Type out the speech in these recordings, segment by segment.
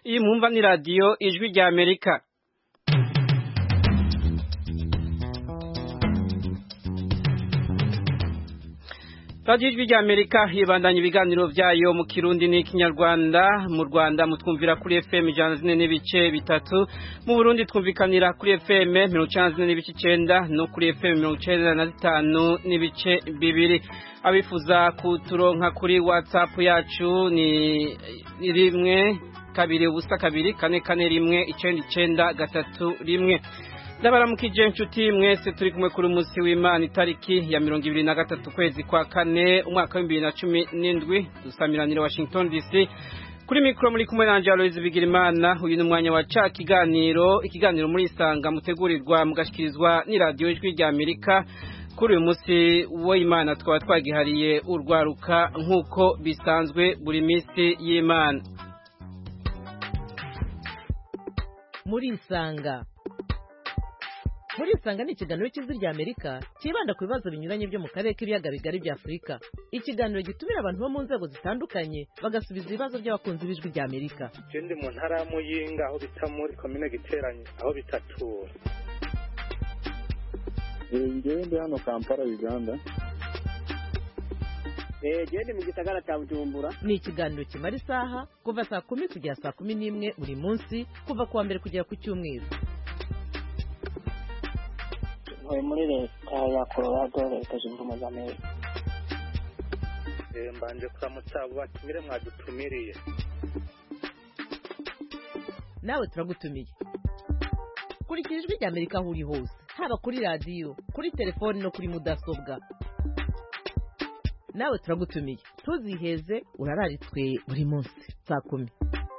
iyi mwumva ni radiyo ijwi rya Amerika. radiyo ijwi rya Amerika hibandanya ibiganiro byayo mu Kirundi n'ikinyarwanda. Mu Rwanda mutwumvira kuri FM 104.3, mu Burundi twumvikanira kuri FM 104.9 no kuri FM 95.2. Abifuza kuturonka kuri WhatsApp yacu ni 1-2-2-4-4-1-9-9-3-1. Ndabaramukije inshuti mwese turi kumwe kuri umunsi w'Imana itariki ya 23 kwezi kwa kane umwaka wa 2017 dusamiranira Washington DC. Kuri mikro muri kumwe nanje Aloise Bigirimana. Uyu ni umwanya wa ca ikiganiro muri Isanga mutegurirwa mugashikirizwa ni radio ijwi rya Amerika. Kuri uyu munsi w'Imana twaba twagihariye urwaruka nkuko bisanzwe buri minsi y'Imana. Muri Isanga ni ikiganiro cy'ijwi rya Amerika kibanda ku bibazo binyuranye byo mu karere k'ibiyaga bigari bya Afurika. Ikiganiro gitumira abantu bo mu nzego zitandukanye bagasubiza ibibazo by'abakunzi b'ijwi rya Amerika. Ndi mu ntara ya Muyinga aho bita muri commune Giteranye aho bitatura. Ngende hano Kampala Uganda. Gende mu gisagara cya Bujumbura. Ni ikiganiro kimara isaha kuva saa 10 kugera saa 11 buri munsi kuva kuwa mbere kugera ku cyumweru. Muri leta ya Colorado leta zunze ubumwe za Amerika. Mbanje kuramutsa batumire mwadutumiriye. Nawe turagutumiye. Kurikira ijwi rya Amerika aho uri hose, haba kuri radio, kuri telefone no kuri mudasobwa. Nawe turagutumiye. Tuziheze urararitswe buri munsi saa 10.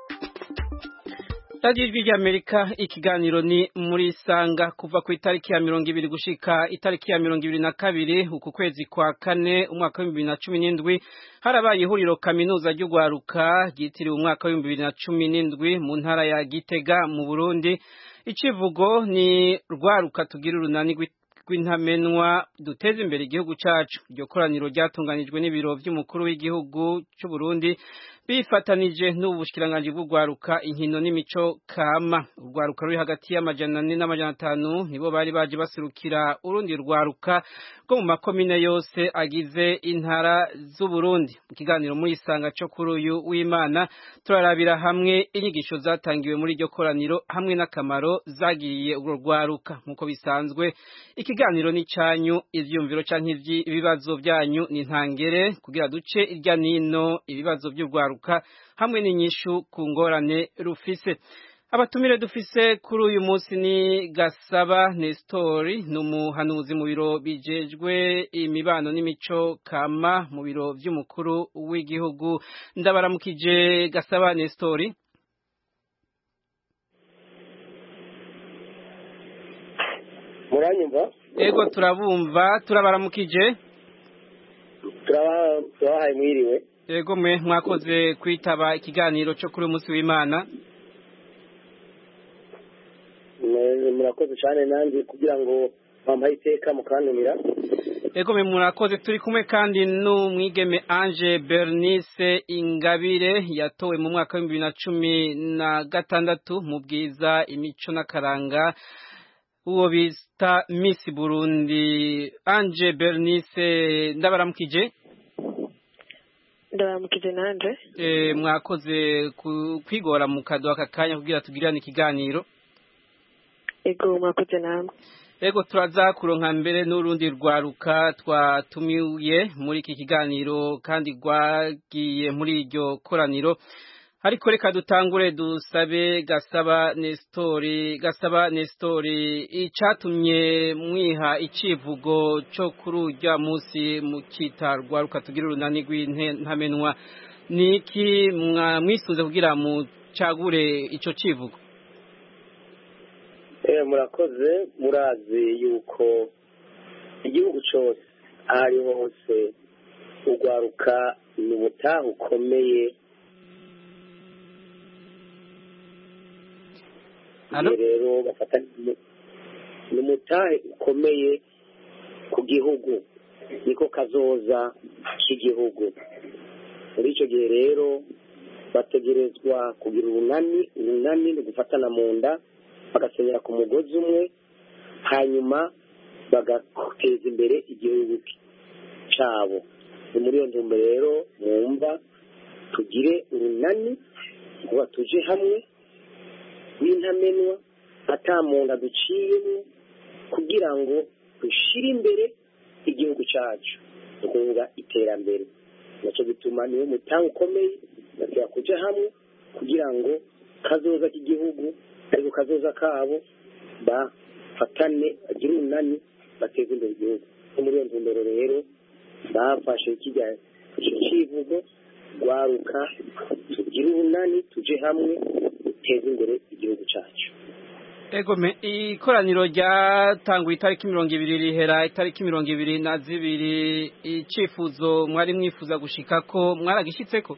radiyo ijwi rya Amerika ikiganiro ni muri Isanga kuva ku itariki ya 20 gushika itariki ya 22 uku kwezi kwa kane umwaka wa 2017 harabaye ihuriro kaminuza ry'ugwaruka ryitiriwe umwaka wa 2017 mu ntara ya Gitega mu Burundi. Icivugo ni rwaruka tugira urunani rw'intamenwa duteze imbere igihugu cacu. Iryo koraniro ryatunganijwe n'ibiro by'umukuru w'igihugu cy'u Burundi bifatanije n'ubushikiranganje bw'ugwaruka inkino n'imico kama. Urwaruka ruri hagati y'amajana 4 n'amajana 5 nibo bari baje baserukira urundi rwaruka rwo mu makomine yose agize intara z'u Burundi. Mu kiganiro muri Isanga cyo kuri uyu w'Imana turarabira hamwe inyigisho zatangiwe muri iryo koraniro hamwe n'akamaro zagiye urwo rwaruka. Nkuko bisanzwe ikiganiro ni cyanyu, ivyumviro canke ibibazo byanyu ni ntangere kugira duce irya nino ibibazo by'urwaruka hamwe n'inyishu ku ngorane rufise. Abatumire dufise kuri uyu munsi ni Gasaba Nestori, n'umuhanuzi mu biro bijejwe imibano n'imico kama mu biro by'umukuru w'igihugu. Ndabaramukije Gasaba Nestori. Muranyumva? Ego turabumva, turabaramukije. Turabahaye mwiriwe. Ego mwakoze kwitaba ikiganiro cyo kuri umunsi w'Imana. Murakoze cyane nanjye kugira ngo bampaye iteka mukantumira. Ego murakoze. Turi kumwe kandi n'umwigeme Ange Bernice Ingabire yatowe mu mwaka wa 2016 mu bwiza imico n'akaranga uwo bita Miss Burundi. Ange Bernice ndabaramukije. Ndabaramukije nanje. Mwakoze kwigora mu kadoha kakanya kugira tugirane ikiganiro. Ego mwakoze namwe. Ego turaza kuronka mbere n'urundi rwaruka twatumiye muri iki kiganiro kandi rwagiye muri iryo koraniro. Ariko reka dutangure dusabe Gasaba Nestori icatumye mwiha icivugo cyo kuri urya munsi mu kitarwa rukatugira urunani rw'intamenwa niki mwisuze kugira mu cagure ico civugo. Murakoze. Murazi yuko igihugu cyose ari hose urwaruka ni ubutaha ukomeye. Rero bafata ni umutahe ukomeye ku gihugu, niko kazoza k'igihugu. Muri icyo gihe rero bategerezwa kugira urunani ni gufatana mu nda bagasenyera ku mugozi umwe hanyuma bagateza imbere igihugu cyabo. Ni muri iyo ntumbero rero mwumva tugire urunani kuba tuje hamwe w'intamenwa atamuntu aduciyemo kugira ngo dushire imbere igihugu cyacu dukunga iterambere. Nacyo bituma niwe mutanga ukomeye natwe kujya hamwe kugira ngo kazoza k'igihugu ariko kazoza kabo bafatane bagire urunani bateze imbere igihugu. Muri iyo ntumbero rero bafashe kijya kivugo gwaruka tugire urunani tuje hamwe duteze imbere igihugu cyacu. Egome ikoraniro ryatanguye itariki 20 rihera itariki 22 icifuzo mwari mwifuza gushika ko mwaragishitseko?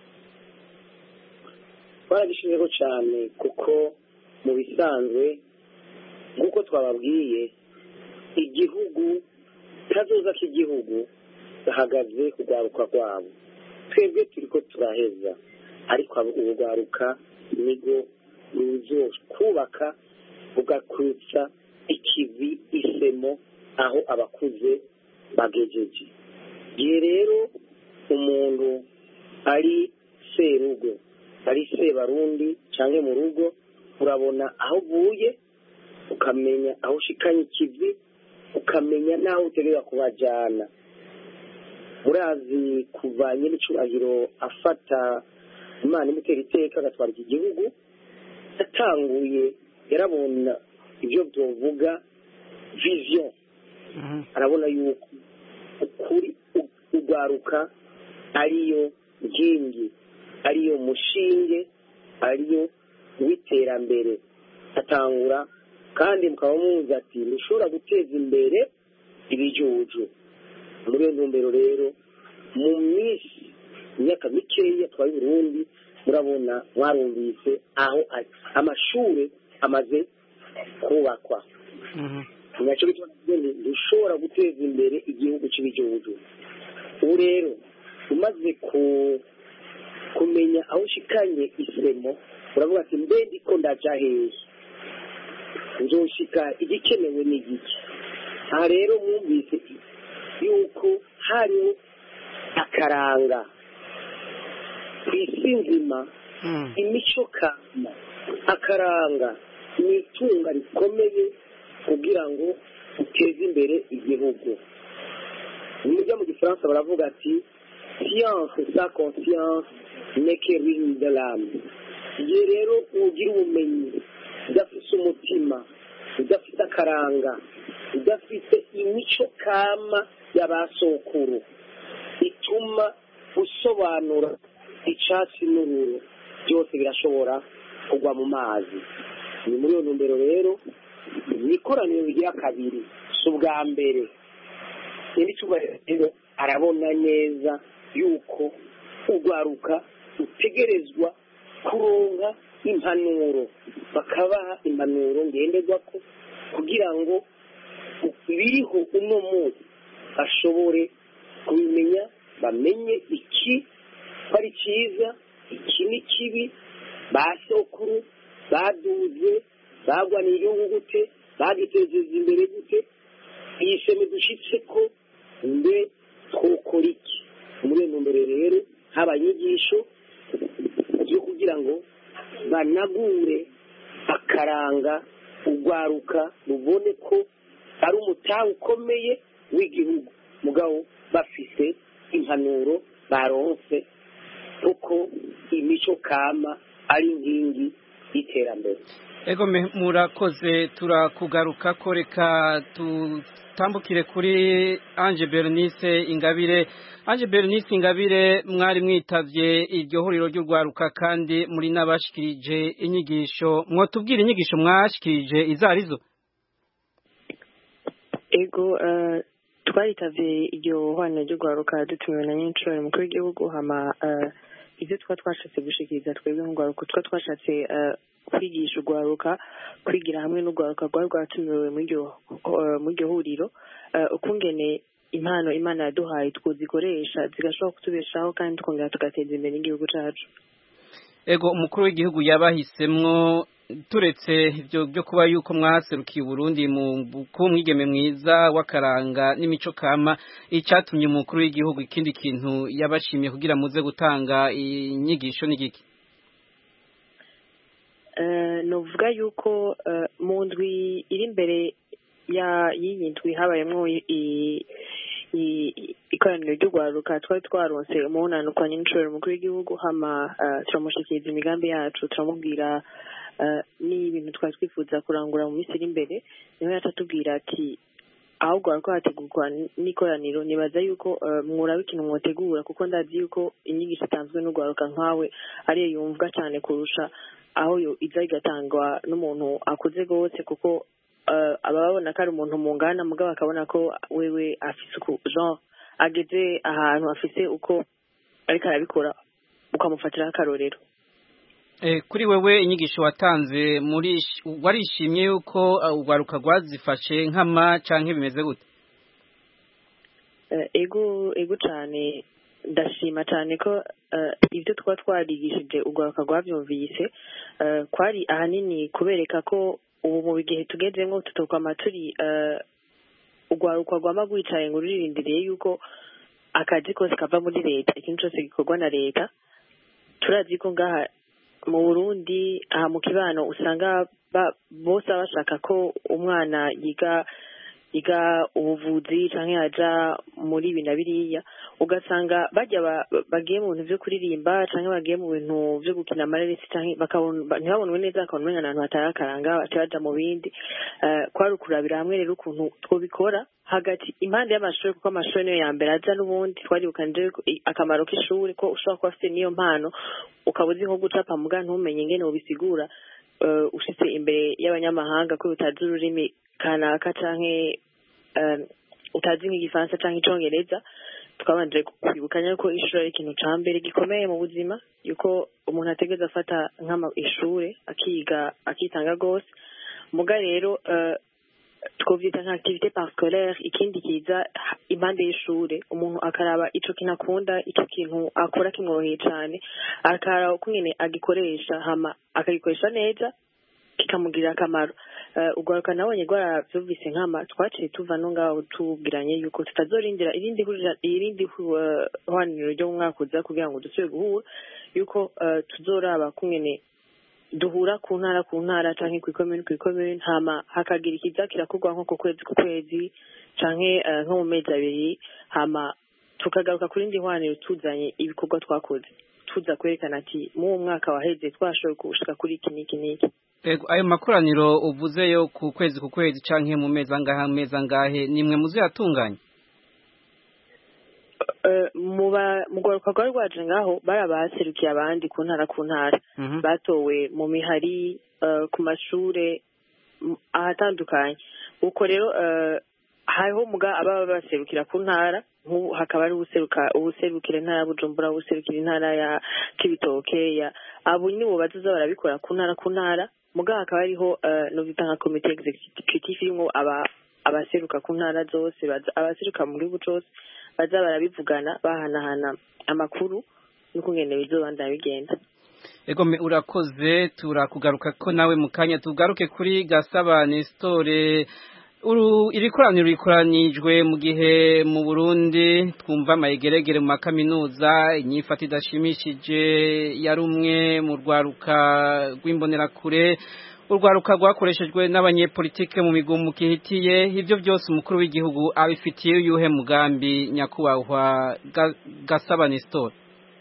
Baragishizeko cyane kuko mu bisanzwe nkuko twababwiye igihugu kazoza k'igihugu gahagaze kugwaruka kwabo. Twebwe turiko turaheza ariko ubugwaruka nigo ruzo kubaka ugakwitsa ikivi isemo aho abakuze bagejeje. Gihe rero umuntu ari serugo ari sebarundi canke mu rugo urabona aho uvuye ukamenya aho ushikanye ikivi ukamenya naho utegera kubajana. Murazi kuvanye n'icurahiro afata Imana imutera iteka agatwara iki gihugu yatanguye yarabona ibyo byovuga vision arabona yuko ukuri ugwaruka ariyo ngingi ariyo mushinge ariyo witerambere atangura kandi mukaba muzi ati ntushobora guteza imbere ibijuju. Muri iyo ntumbero rero mu minsi imyaka mikeya twari Burundi murabona mwarumvise aho amashuri amaze kubakwa. Nacyo bituma dushobora guteza imbere igihugu cy'ibijuju. Ubu rero umaze kumenya aho ushikanye isemo uravuga ati mbe ndiko ndaja hehe nzoshika igikenewe n'igiki. Aha rero mwumvise yuko hariho akaranga kw'isi nzima imico kama akaranga ni itunga rikomeye kugira ngo uteze imbere igihugu. Nimujya mu gifaransa baravuga ati science sans conscience n'est que ruine de l'âme. Igihe rero ugira ubumenyi udafite umutima udafite akaranga udafite imico kama y'abasokuru ituma usobanura icyatsi n'ururo byose birashobora kugwa mu mazi. Ni muri iyo ntumbero rero ikoraniro rya kabiri si ubwa mbere. Rero arabona neza yuko ugwaruka utegerezwa kuronka impanuro bakabaha impanuro ngenderwako kugira ngo biriho uno munsi bashobore kubimenya bamenye iki ari cyiza iki ni kibi basokuru baduze bagwanira igihugu gute bagitezeza imbere gute iyi sheme dushitse ko mbe twokora iki. Muri ntumbero rero habanyigisho yo kugira ngo banagure akaranga ugwaruka rubone ko ari umutahe ukomeye w'igihugu mugabo bafise impanuro baronse kuko imico kama ari inkingi y'iterambere. Egome murakoze turakugaruka ko reka tutambukire kuri Ange Bernice Ingabire. Ange Bernice Ingabire mwari mwitavye iryo huriro ry'urwaruka kandi muri nabashikirije inyigisho mwotubwira inyigisho mwashikirije izarizo? Ego twaritavye iryo hwana ry'urwaruka dutumiwe na nyinshuro mukuru w'igihugu hama ivyo twashatse gushikiriza twebwe nk'urwaruka twashatse kwigisha urwaruka kwigira hamwe n'urwaruka rwari rwatumiwe muri iryo huriro ukungene impano Imana yaduhaye twuzikoresha zigashobora kutubeshaho kandi tukongera tugateza imbere igihugu cyacu. ego umukuru w'igihugu yabahisemwo turetse ibyo byo kuba yuko mwaserukiye Burundi mu kumwigeme mwiza w'akaranga n'imico kama icyatumye umukuru w'igihugu ikindi kintu yabashimiye kugira muze gutanga inyigisho n'igiki novuga yuko mu ndwi iri imbere y'iyi ndwi habayemo ikoraniro ry'urwaruka twari twaronse umunani kwa nyinshuro umukuru w'igihugu hama turamushikiriza imigambi yacu turamubwira n'ibintu twari twifuza kurangura mu minsi iri imbere niho yatatubwira ati ahubwo hariko hategurwa n'ikoraniro nibaza yuko mwuraba ikintu mwotegura kuko ndazi yuko inyigisho itanzwe n'urwaruka nkawe ariyo yumvwa cyane kurusha aho yo iza igatangwa n'umuntu akuze gose kuko ababona ko ari umuntu mungana mugabo akabona ko wewe afise uko genre ageze ahantu afise uko ariko arabikora ukamufatira akarorero. Kuri wewe inyigisho watanze warishimye yuko urwaruka rwazifashe nk'ama canke bimeze gute? Ego cyane ndashima cyane ko ibyo twarigishije urwaruka rwabyumvise kwari ahanini kubereka ko ubu mu bigihe tugezemo tutokama turi urwaruka rwama rwicaye ngo ruririndiriye yuko akazi kose kava muri leta ikintu cyose gikorwa na leta. Turazi ko ngaha mu Burundi aha mu kibano usanga bose bashaka ko umwana yiga ubuvuzi canke yaja muri ibi na biriya ugasanga bagiye mu bintu vyo kuririmba canke bagiye mu bintu vyo gukina amareresi canke ntibabonwe neza bakabona ahantu hatari akaranga baja mu bindi kwari ukurabira hamwe rero ukuntu twobikora hagati impande y'amashuri kuko amashuri niyo ya mbere aza n'ubundi twaribukanije akamaro k'ishuri ko ushobora kuba afite niyo mpano ukaba uzi nko gucapa muga ntumenye ingene wobisigura ushitse imbere y'abanyamahanga ko utazi ururimi kanaka canke utazi nk'igifaransa canke icongereza twabanje kwibukanya ko ishuri ari ikintu ca mbere gikomeye mu buzima yuko umuntu ategeza afata ishure akiga akitanga gose muga rero twovyita nka activité parascolaire ikindi kiza impande y'ishure umuntu akaraba ico kintu akunda ico kintu akora kimworoheye cane akaraba uko nyene agikoresha hama akagikoresha neza kikamugirira akamaro urwaruka nabonye rwaravyumvise nkama twaciye tuva no ngaho tubwiranye yuko tutazorindira irindi hwaniro ryo mu mwaka uza kugira ngo dusubire guhura yuko tuzoraba kungene duhura ku ntara canke kw'ikomune hama hakagira ikiza kirakorwa nko ku kwezi canke nko mu mezi abiri hama tukagaruka kuri indi hwaniro tuzanye ibikorwa twakoze tuza kwerekana ati mu mwaka waheze twashoboye gushika kuri iki n'iki. Ayo makoraniro uvuze yo ku kwezi canke mu mezi angahe nimwe muziyatunganya? Mu rwaruka rwari rwaje ngaho barabaserukiye abandi ku ntara batowe mu mihari ku mashure ahatandukanye uko rero hariho muga ababa baserukira ku ntara nk'ubu hakaba ari ubuserukira intara ya Bujumbura ubuserukira intara ya Cibitoke abo nibo bazoza barabikora ku ntara muga hakaba hariho no bita nka comité executive irimo abaseruka ku ntara zose abaseruka mu gihugu cyose baza barabivugana bahanahana amakuru n'ukungene bizobandanya bigenda. Egome urakoze turakugaruka ko nawe mukanya tugaruke kuri Gasaba Nestor iri koraniro rikoranijwe mu gihe mu Burundi twumva amayegeregere mu makaminuza inyifata idashimishije yarumwe mu rwaruka rw'imbonerakure urwaruka rwakoreshejwe n'abanyepolitike mu migumuko ihitiye ivyo byose umukuru w'igihugu abifitiye yuhe mugambi nyakubahwa Gasaba Nestor?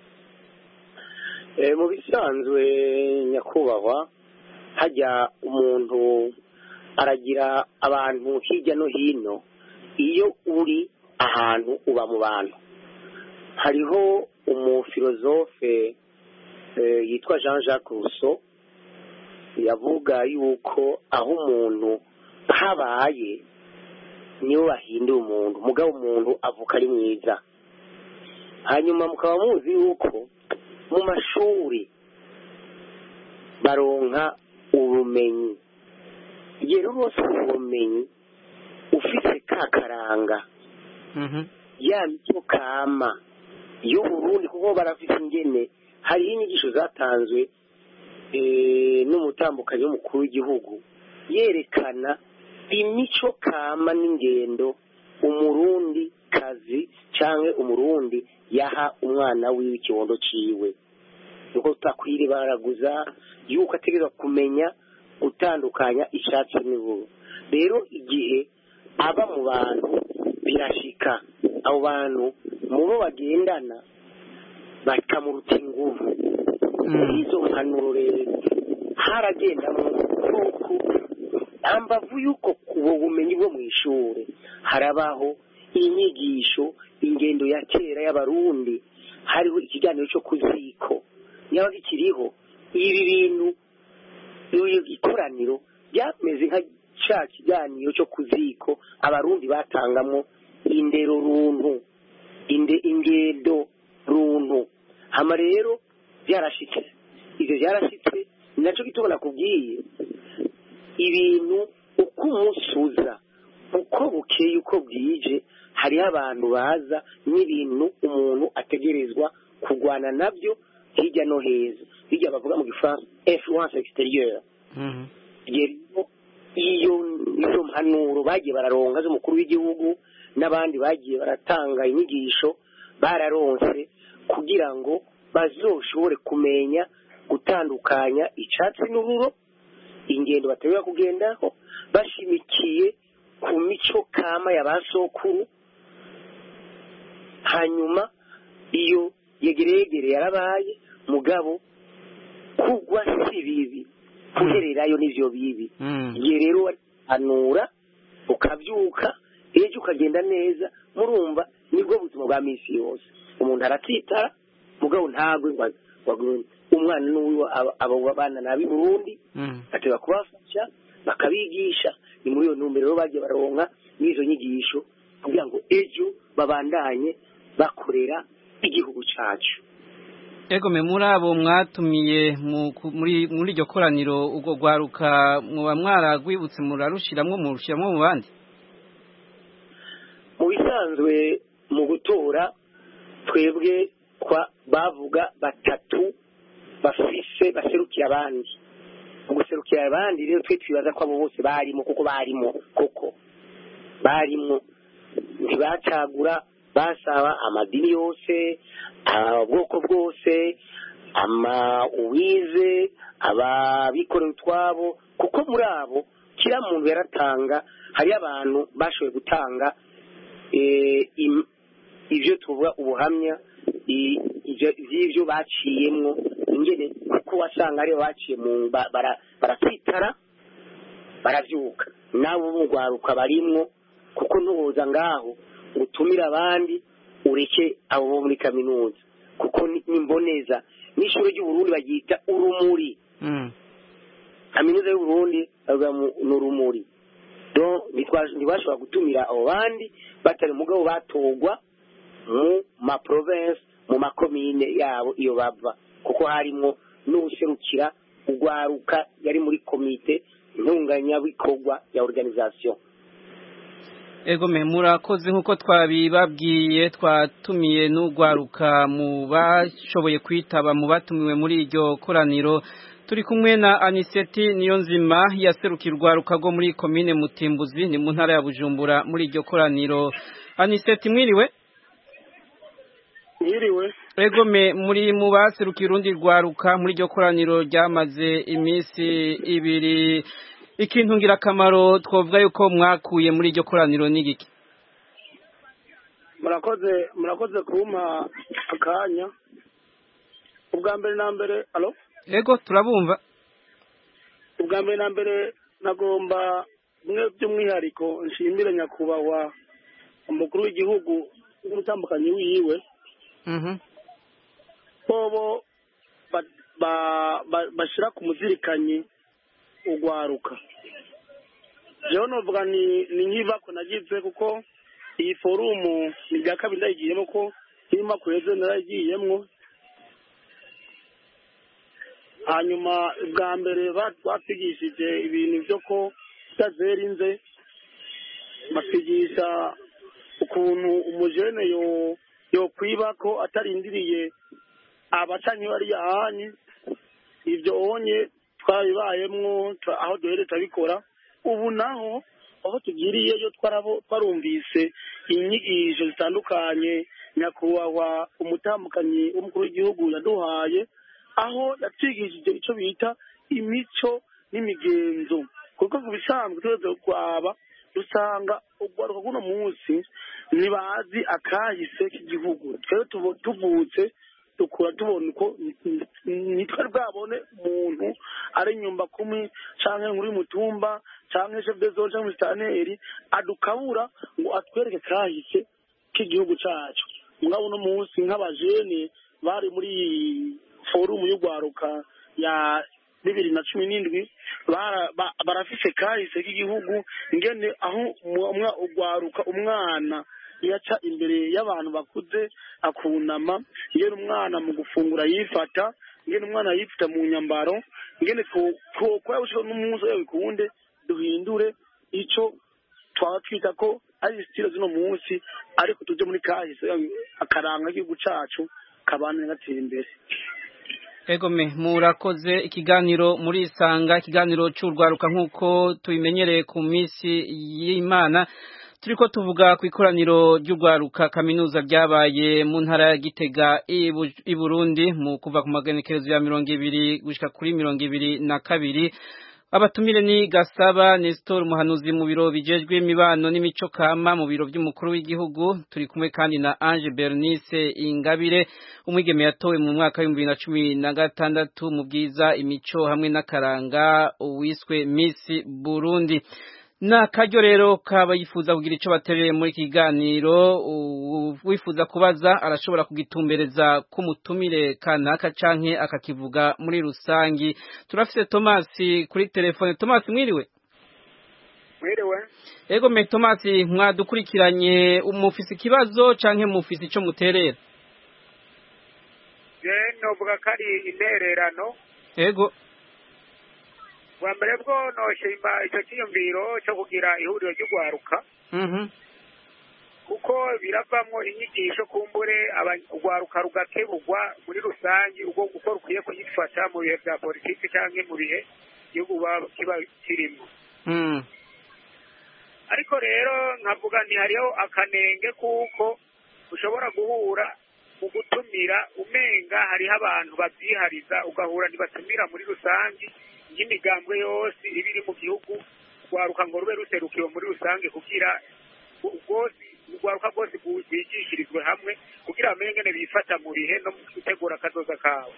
Mu bisanzwe nyakubahwa hajya umuntu aragira abantu hirya no hino iyo uri ahantu uba mu bantu. Hariho umufilozofe yitwa Jean-Jacques Rousseau yavuga yuko aho umuntu habaye niyo bahindura umuntu mugabo umuntu avuka ari mwiza. Hanyuma mukaba muzi yuko mu mashuri baronka ubumenyi igihe rwose ubumenyi ufite kakaranga ya mico kama y'Uburundi kuko barafite ingene hariho inyigisho zatanzwe n'umutambukanyi w'umukuru w'igihugu yerekana imico kama n'ingendo umurundi kazi cyangwa umurundi yaha umwana wiwe ikibondo ciwe nuko tutakwire baraguza yuko ategerezwa kumenya gutandukanya icyatsi n'iburu. Rero igihe aba mu bantu birashika abo bantu mu bo bagendana bakamuruta inguvu izo mpanuro rero haragendamo kuko ambavu yuko kubo bumenyi bwo mu ishuri harabaho inyigisho ingendo ya kera y'abarundi hariho ikiganiro cyo kuziko yaba bikiriho ibi bintu ikoraniro byameze nka cya kiganiro cyo kuziko abarundi batangamo indero runtu ingendo runtu hama rero byarashitse ivyo byarashitse nacyo gitubona kubwiye ibintu uko umusuza uko bukeye uko bwije hariho abantu baza n'ibintu umuntu ategerezwa kurwana nabyo hirya no heza bijya bavuga mu gifaransa influence extérieure. Iyo mpanuro bagiye bararonga z'umukuru w'igihugu n'abandi bagiye baratanga inyigisho bararonse kugira ngo bazoshobore kumenya gutandukanya icyatsi n'ururo ingendo bategura kugendaho bashimikiye ku mico kama ya basokuru. Hanyuma iyo yegeregere yarabaye mugabo kugwa si bibi kuhererayo n'ivyo bibi igihe rero anura ukabyuka ejo ukagenda neza murumva nibwo buzima bwa misi yose umuntu aratsitara mugabo ntagwe umwana n'uwo abo bana nabi Burundi ateba kubafasha bakabigisha ni muri iyo ntumbero rero bagiye baronka n'izo nyigisho kugira ngo ejo babandanye bakorera igihugu cyacu. Ego muri abo mwatumiye muri iryo koraniro ubwo gwaruka muba mwaragwibutse murarushiramwo mu bandi mu bisanzwe mu gutora twebwe bavuga batatu bafise baserukira abandi mu guserukira abandi rero twe twibaza ko abo bose barimo koko barimo ntibacagura basaba amadini yose ubwoko bwose uwize ababikorera utwabo kuko muri abo kira muntu yaratanga hari abantu bashoboye gutanga ibyo tuvuga ubuhamya by'ibyo baciyemwo ingene kuko wasanga ariyo baciye mu baratwitara baravyuka nabo mugwaruka barimwo kuko ntuhoza ngaho utumira abandi ureke abo bo muri kaminuza kuko nimboneza n'ishuri ry'Uburundi bagita urumuri kaminuza y'Uburundi n'urumuri donc ntibashobora gutumira abo bandi batari mugabo batogwa mu ma province mu makomine yabo iyo bava kuko harimo n'userukira ugwaruka yari muri komite ntunganyabikorwa ya organisation. Ego murakoze nkuko twabibabwiye twatumiye n'ugwaruka mu bashoboye kwitaba mu batumiwe muri iryo koraniro turi kumwe na Aniseti Niyonzima yaserukira urwaruka rwo muri komine Mutimbuzi ni mu ntara ya Bujumbura muri iryo koraniro. Aniseti mwiriwe? Mwiriwe. Ego muri mu baserukira urundi rwaruka muri iryo koraniro ryamaze iminsi ibiri ikintu ngirakamaro twovuga yuko mwakuye muri iryo koraniro n'igiki? Murakoze kumpa akanya. Ubwa mbere na mbere alo? Ego turabumva. Ubwa mbere na mbere nagomba mwe by'umwihariko nshimire nyakubahwa umukuru w'igihugu n'umutambukanyi wiwe. Bobo bashira ku muzirikanyi ugwaruka. Jewe novuga ni nk'ibako nagize kuko iyi forumu ni bya kabiri ndayigiyemo ko irimo kureze narayigiyemwo. Hanyuma bwa mbere batwigishije ibintu byo ko tutazerinze batwigisha ukuntu umujene yo kwiba ko atarindiriye abacanyi bari ahanye ibyo onye twabibayemwo aho duhere turabikora ubu naho aho tugiriyeyo twarumvise inyigisho zitandukanye nyakubahwa umutambukanyi w'umukuru w'igihugu yaduhaye aho yatwigishije icyo bita imico n'imigenzo kuko ku bisanzwe tuweze kwaba dusanga urwaruka rw'uno munsi ntibazi akahise k'igihugu twebwe tuvutse dukura tubona uko nitwari bwabone umuntu ari nyumba kumi canke nkuri mutumba canke chef de zone canke musitanteri adukabura ngo atwereke kahise k'igihugu cacu mugabo uno munsi nk'abajene bari muri forumu y'urwaruka ya 2017 barafise kahise k'igihugu ingene aho urwaruka umwana yaca imbere y'abantu bakuze akunama ingene umwana mu gufungura yifata ingene umwana yifata mu nyambaro ingene twakora n'umunsi wawe bikunde duhindure ico twaba twita ko ari style zino munsi ariko tuje muri kahise akaranga k'igihugu cacu kabana gatera imbere. Egome murakoze ikiganiro muri isanga ikiganiro cy'urwaruka nkuko tubimenyereye ku minsi y'Imana turiko tuvuga ku ikoraniro ry'urwaruka kaminuza ryabaye mu ntara ya Gitega i Burundi mu kuva ku magenekerezo ya 20 gushika kuri 22 abatumire ni Gasaba Nestor Muhanuzi mu biro bijejwe imibano n'imico kama mu biro by'umukuru w'igihugu turi kumwe kandi na Ange Bernice Ingabire umwigeme yatowe mu mwaka wa 2016 mu bwiza imico hamwe n'akaranga uwiswe Miss Burundi na karyo rero kaba yifuza kugira ico baterere muri kiganiro wifuza kubaza arashobora kugitumbereza ku mutumire kanaka canke akakivuga muri rusangi turafise Thomas kuri telefone. Thomas mwiriwe? Ego me Thomas mwadukurikiranye umufisi kibazo canke mufisi ico muterera? Novuga kari intererano. Ego Wa mbere bwo noshimba icyo cyiyumviro cyo kugira ihuriro ry'urwaruka kuko biravamwo inyigisho kumbure urwaruka rugakebugwa muri rusange uko rukwiye kuyifata mu bihe bya politiki cyangwa mu bihe igihugu kiba kirimo ariko rero nkavuga hariho akanenge kuko ushobora guhura mu gutumira umenga hariho abantu babyihariza ugahura ntibatumira muri rusange y'imigambwe yose ibiri mu gihugu rwaruka ngo rube ruserukiwe muri rusange kugira urwaruka rwose rwigishirizwe hamwe kugira bamenye ngene bifata mu bihe no mu gutegura akazoza kawe.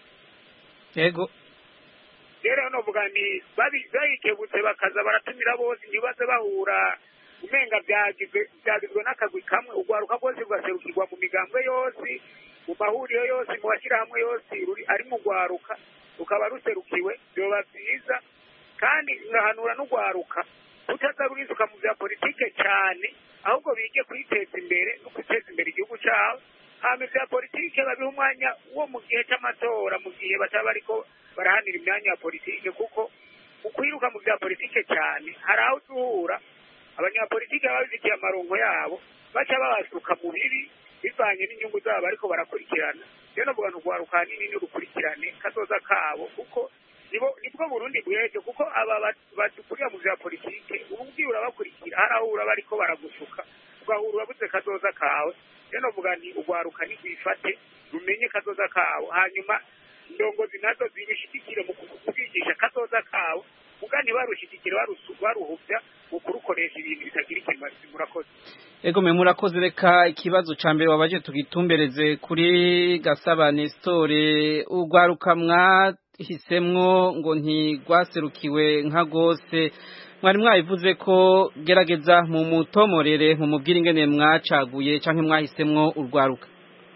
Yego rero novuga ni bayikebutse bakaza baratumira bose ntibaze bahura umenga byagizwe n'akagwi kamwe urwaruka rwose rugaserukirwa mu migambwe yose mu mahuriro yose mu mashyirahamwe yose ari mu rwaruka ukaba ruserukiwe byoba byiza kandi ngahanura n'urwaruka utaza rurizuka mu bya politike cyane ahubwo bige kwiteza imbere no guteza imbere igihugu cyabo hama bya politike babiha umwanya wo mu gihe cy'amatora mu gihe bataba bariko barahanira imyanya ya politike kuko mu kwiruka mu bya politike cyane hari aho duhura abanyapolitike babifitiye amarongo yabo baca babasuka mu bibi bivanye n'inyungu zabo ariko barakurikirana rero no bantu rwaruka hanini n'urukurikirane kazoza kabo kuko nibwo Burundi bwejo kuko aba badukurira mu bya politike ububwi urabakurikira hari aho uraba ariko baragusuka ugahura urabuze kazoza kawe rero novuga ni urwaruka nigwifate rumenye kazoza kawe hanyuma indongozi nazo zibishikire mu kubigisha kazoza kawe mugani barushikire baruhuvya mu kurukoresha ibintu bitagira ikimazi. Murakoze. Ego me murakoze reka ikibazo ca mbere wabaje tugitumbereze kuri Gasaba Nestor urwaruka mwahisemwo ngo ntigwaserukiwe nka gose mwari mwabivuze ko gerageza mu mutomorere mu mubwira ingene mwacaguye canke mwahisemwo urwaruka.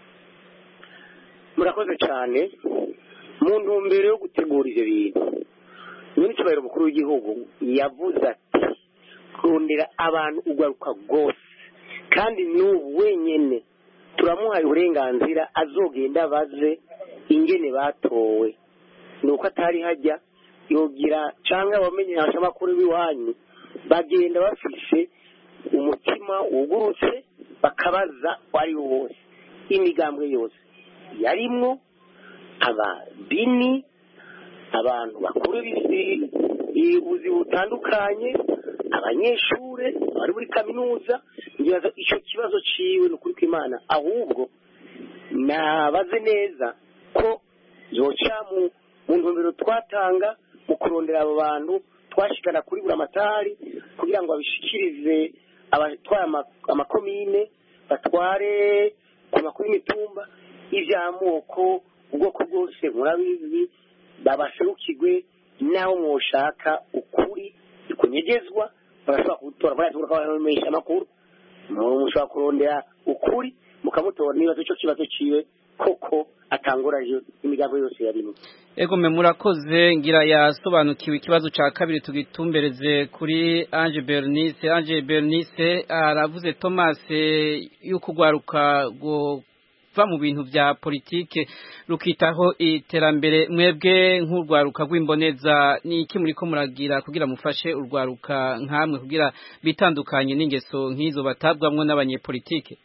Murakoze cyane mu ntumbero yo gutegura ivyo bintu Minisitiri mukuru w'igihugu yavuze ati kurondera abantu urwaruka rwose kandi n'ubu wenyene turamuhaye uburenganzira azogenda baze ingene batowe nuko atari hajya yogira canke abamenyesha amakuru b'iwanyu bagenda bafishe umutima wugurutse bakabaza wari wose imigambwe yose yarimwo abadini, abantu bakuru ubuzi butandukanye, abanyeshure bari muri kaminuza. Ngibaza icyo kibazo ciwe ni ukuri kw'Imana, ahubwo nabaze neza ko yoca mu ntumbero twatanga mu kurondera abo bantu twashikana kuri buramatari kugira ngo babishikirize abatwara amakomine, batware ku makuru y'imitumba, ivy'amoko ubwoko bwose murabizi, babaserukirwe naho mwoshaka ukuri kunyegezwa, barashobora kugutora baratumenyesha amakuru, mushobora kurondera ukuri mukamutora niba icyo kibazo ciwe koko atangoraje imigambo yose yarimo. Ego murakoze, ngira yasobanukiwe. Ikibazo ca kabiri tugitumbereze kuri Ange Bernice. Ange Bernice aravuze Thomas yuko ugwaruka va mu bintu vya politike rukitaho iterambere. Mwebwe nk'urwaruka rw'imboneza ni iki muriko muragira kugira mufashe urwaruka nkamwe kugira bitandukanye n'ingeso nk'izo batabwamwo n'abanyepolitike?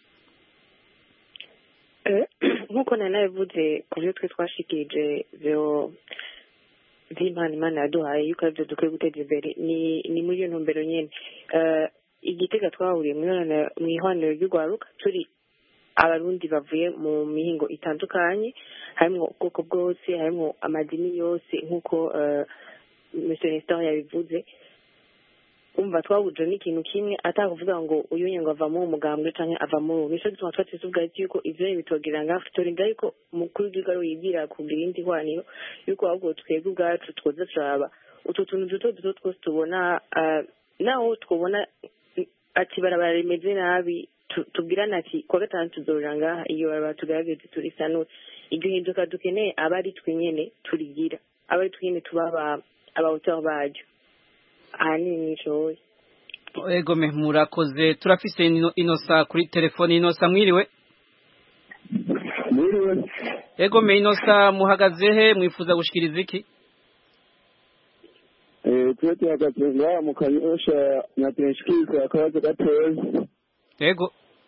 Nk'uko nanabivuze ku byo twe twashikirije Imana yaduhaye yuko aribyo dukwiye guteza imbere ni muri iyo ntumbero nyene. Igitega twahuriye mu ihwaniro ry'urwaruka turi abarundi bavuye mu mihingo itandukanye, harimo ubwoko bwose, harimo amadini yose nk'uko Mr. Nestor yabivuze. Umva twahuje n'ikintu kimwe atakuvuga ngo uyu ngo ava mu mugambwe canke ava mu nico gituma twatse tuvuga yuko ivyo bitogera ngaho turinda yuko mukuru w'igaro yigira kugira indi hwaniro yuko ahubwo twebwe ubwacu twoza turaba utu tuntu duto twose tubona naho twobona ati barabara rimeze nabi tubwirana ati kwa gatanu tuzorira ngaha iyo baraba tugaragaze turisanura igihinduka dukeneye abari twenyene turigira abari twenyene tuba abawutoro baryo. Ego murakoze. Turafise Inosa kuri telefone. Inosa mwiriwe? Mwiriwe. Ego Inosa muhagaze he, mwifuza gushikiriza iki? Twe tuhagaze ngaha mu Kanyosha nyatenshikiriza akabazo gatoya. Ego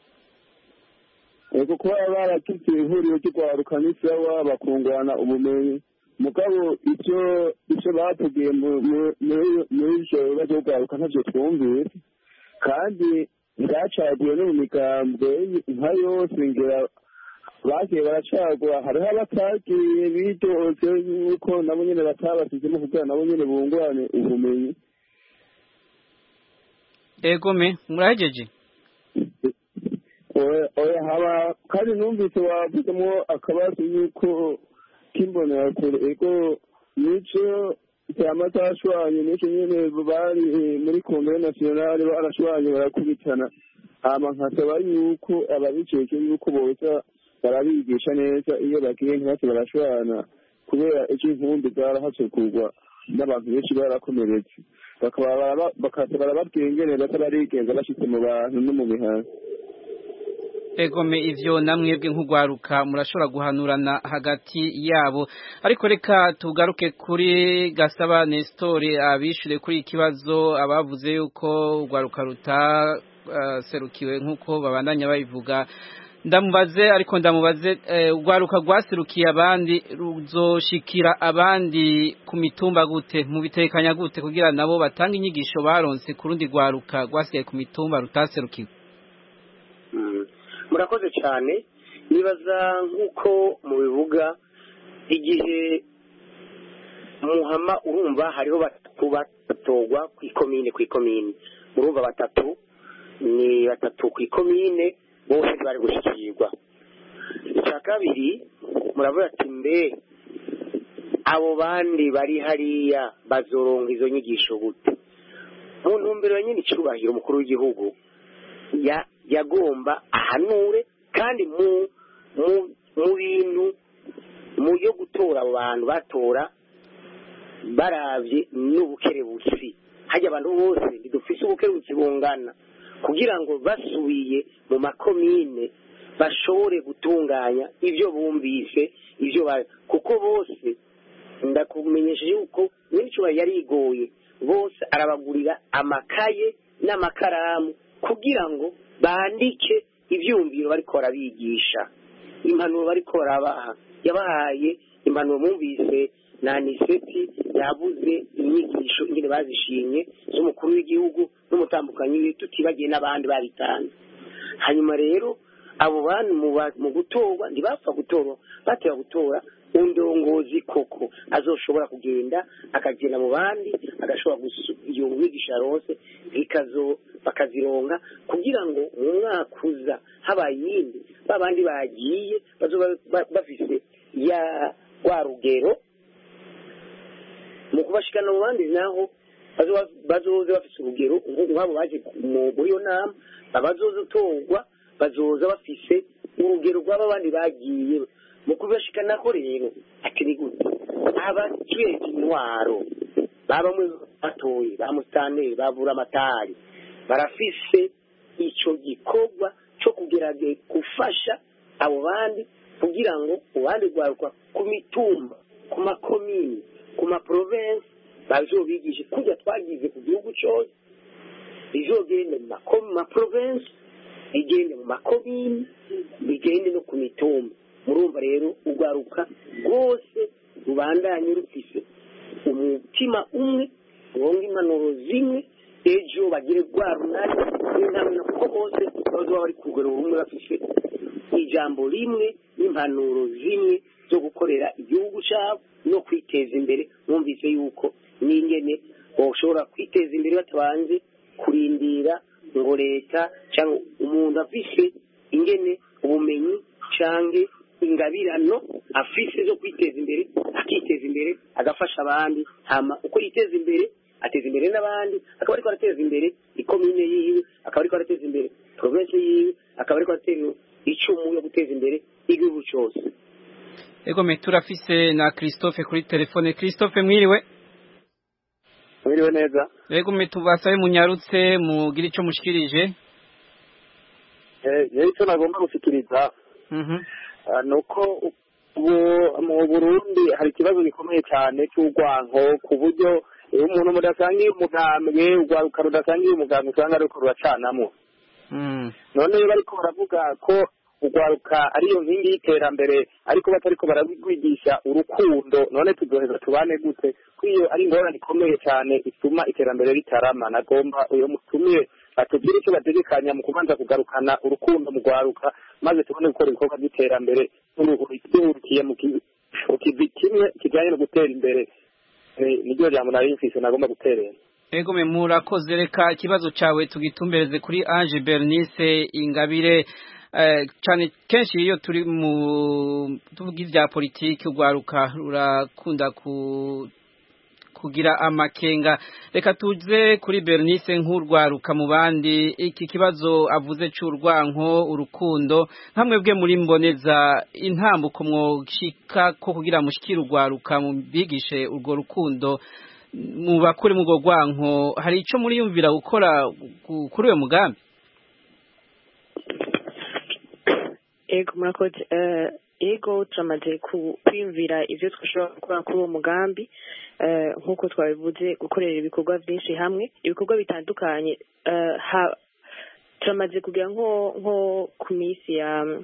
kuba barakize ihuriro ry'urwaruka n'isawa bakungurana ubumenyi, mugabo icyo batugiye muri ivyo bibazo urwaruka ntavyo twumvise, kandi bwacaguye no mu migambwe nka yose ngira bagiye baracagwa. Hariho abatagiye bidoze yuko nabo nyene batabasizemo kugira nabo nyene bungurane ubumenyi. Ego murahejeje? Oya haba kandi numvise wavuzemo akabazo yuko kimbonera kure. Ego nico cyama cyashwanye nico nyene bari muri Congrès National barashwanye barakubitana, hama nkasaba yuko ababiceke yuko boza barabigisha neza iyo bagiye ntibase barashwana, kubera icyo inkumbi zarahatse kugwa n'abantu benshi barakomeretse, bakaza barababwira ingene batarigenza bashitse mu bantu no mu bihanza. Egome ivyo namwebwe nk'ugwaruka murashobora guhanurana hagati yabo, ariko reka tugaruke kuri Gasaba Nestor abishure kuri ikibazo abavuze yuko ugwaruka ruta serukiwe nk'uko babandanya babivuga. Ndamubaze ugwaruka rwaserukiye abandi ruzoshikira abandi ku mitumba gute, mu bitekanya gute kugira nabo batanga inyigisho baronse kurundi gwaruka rwasigaye ku mitumba rutaserukiwe? Murakoze cyane. Nibaza nk'uko mubivuga, igihe muhama urumva hariho batatu batogwa kw'ikomine, urumva batatu kw'ikomine bose bari gushikirwa. Icya kabiri muravuga ati mbe abo bandi bari hariya bazoronka izo nyigisho gute? Mu ntumbero nyine icubahiro umukuru w'igihugu yagomba ahanure, kandi mu bintu mu yo gutora abo bantu batora baravye n'ubukerebutsi. Hajya abantu bose ntidufise ubukerebutsi bungana, kugira ngo basubiye mu makomine bashobore gutunganya ivyo bumvise kuko bose ndakumenyesha yuko n'icubahiro yarigoye, bose arabagurira amakaye n'amakaramu kugira ngo bandike ivyumviro bariko barabigisha, impanuro bariko barabaha. Yabahaye impanuro mwumvise na aniseti yabuze inyigisho ingene bazishimye z'umukuru w'igihugu n'umutambukanyi we tutibagiye n'abandi babitanze. Hanyuma rero abo bantu mu gutorwa ntibapfa gutora, batera gutora indongozi koko azoshobora kugenda akagenda mu bandi agashobora iyo mwigisha rose bakazironga kugira ngo mu mwaka uza habaye iyindi babandi bagiye bazoba bafise wa rugero mu kubashikana mu bandi naho bazoze bafise urugero nk'abo baje muri iyo nama abazoze utorwa bazoza bafise urugero rw'aba bandi bagiye mu kubashikanaho rero ati ni gute abajejwe intwaro bamwe batoye ba musitanteri bavura amatari barafise ico gikorwa cyo kugerageza gufasha abo bandi kugira ngo ubandi rwaruka ku mitumba ku makomini ku maprovensi bazobigishe kujya twagize ku gihugu cyose bizogende mu maprovensi bigende mu makomini bigende no ku mitumba. Murumva rero urwaruka rwose rubandanye rufise umutima umwe wonga impanuro zimwe ejo bagire rwa runani n'intamwe kuko bose bazoba bari ku rugero rumwe bafise ijambo rimwe n'impanuro zimwe zo gukorera igihugu cyabo no kwiteza imbere. Mwumvise yuko n'ingene boshobora kwiteza imbere batabanje kurindira ngo leta cyangwa umuntu afise ingene ubumenyi cyangwa ingabirano afise zo kwiteza imbere akiteza imbere agafasha abandi hama uko yiteza imbere ateza imbere n'abandi akaba ariko arateza imbere ikomine yiwe akaba ariko arateza imbere province yiwe akaba ariko arateza icumu yo guteza imbere igihugu cyose. Ego turafise na Christophe kuri telefone. Christophe mwiriwe? Mwiriwe neza. Ego tubasabe munyarutse mugira ico mushikirije. Icyo nagomba gushikiriza nuko mu Burundi hari ikibazo gikomeye cyane cy'urwanko ku buryo iyo umuntu mudasangiye umugambwe urwaruka rudasangiye umugambwe usanga ariko ruracanamo. None iyo bariko baravuga ko urwaruka ariyo nkingi y'iterambere ariko batariko barabigwigisha urukundo, none tuzoheza tubane gute ko iyo ari ingorane ikomeye cyane ituma iterambere ritarama? Nagomba uyo mutumire batubwire icyo bategekanya mu kubanza kugarukana urukundo mu rwaruka maze tubone gukora ibikorwa by'iterambere byurukiye mu kivi kimwe kijyanye no gutera imbere. Niryo jambo nari mfise nagomba guterera. Ego murakoze, reka ikibazo cawe tugitumbereze kuri Ange Bernice Ingabire. Cyane kenshi iyo turi mu tuvuga ibya politiki urwaruka rurakunda kugira amakenga. Reka tuze kuri Bernice nk'urwaruka mu bandi, iki kibazo avuze cy'urwanko urukundo nkamwe bwe muri mboneza intambuko mwoshika ko kugira mushikira urwaruka mu bigishe urwo rukundo mu bakuri mu rwo rwanko, hari ico muri yumvira gukora kuri uyo mugambi? Ego murakoze. Ego turamaze kwiyumvira ivyo twashobora gukora kuri uwo mugambi, nk'uko twabivuze gukorera ibikorwa byinshi hamwe, ibikorwa bitandukanye. Turamaze kugira nko ku minsi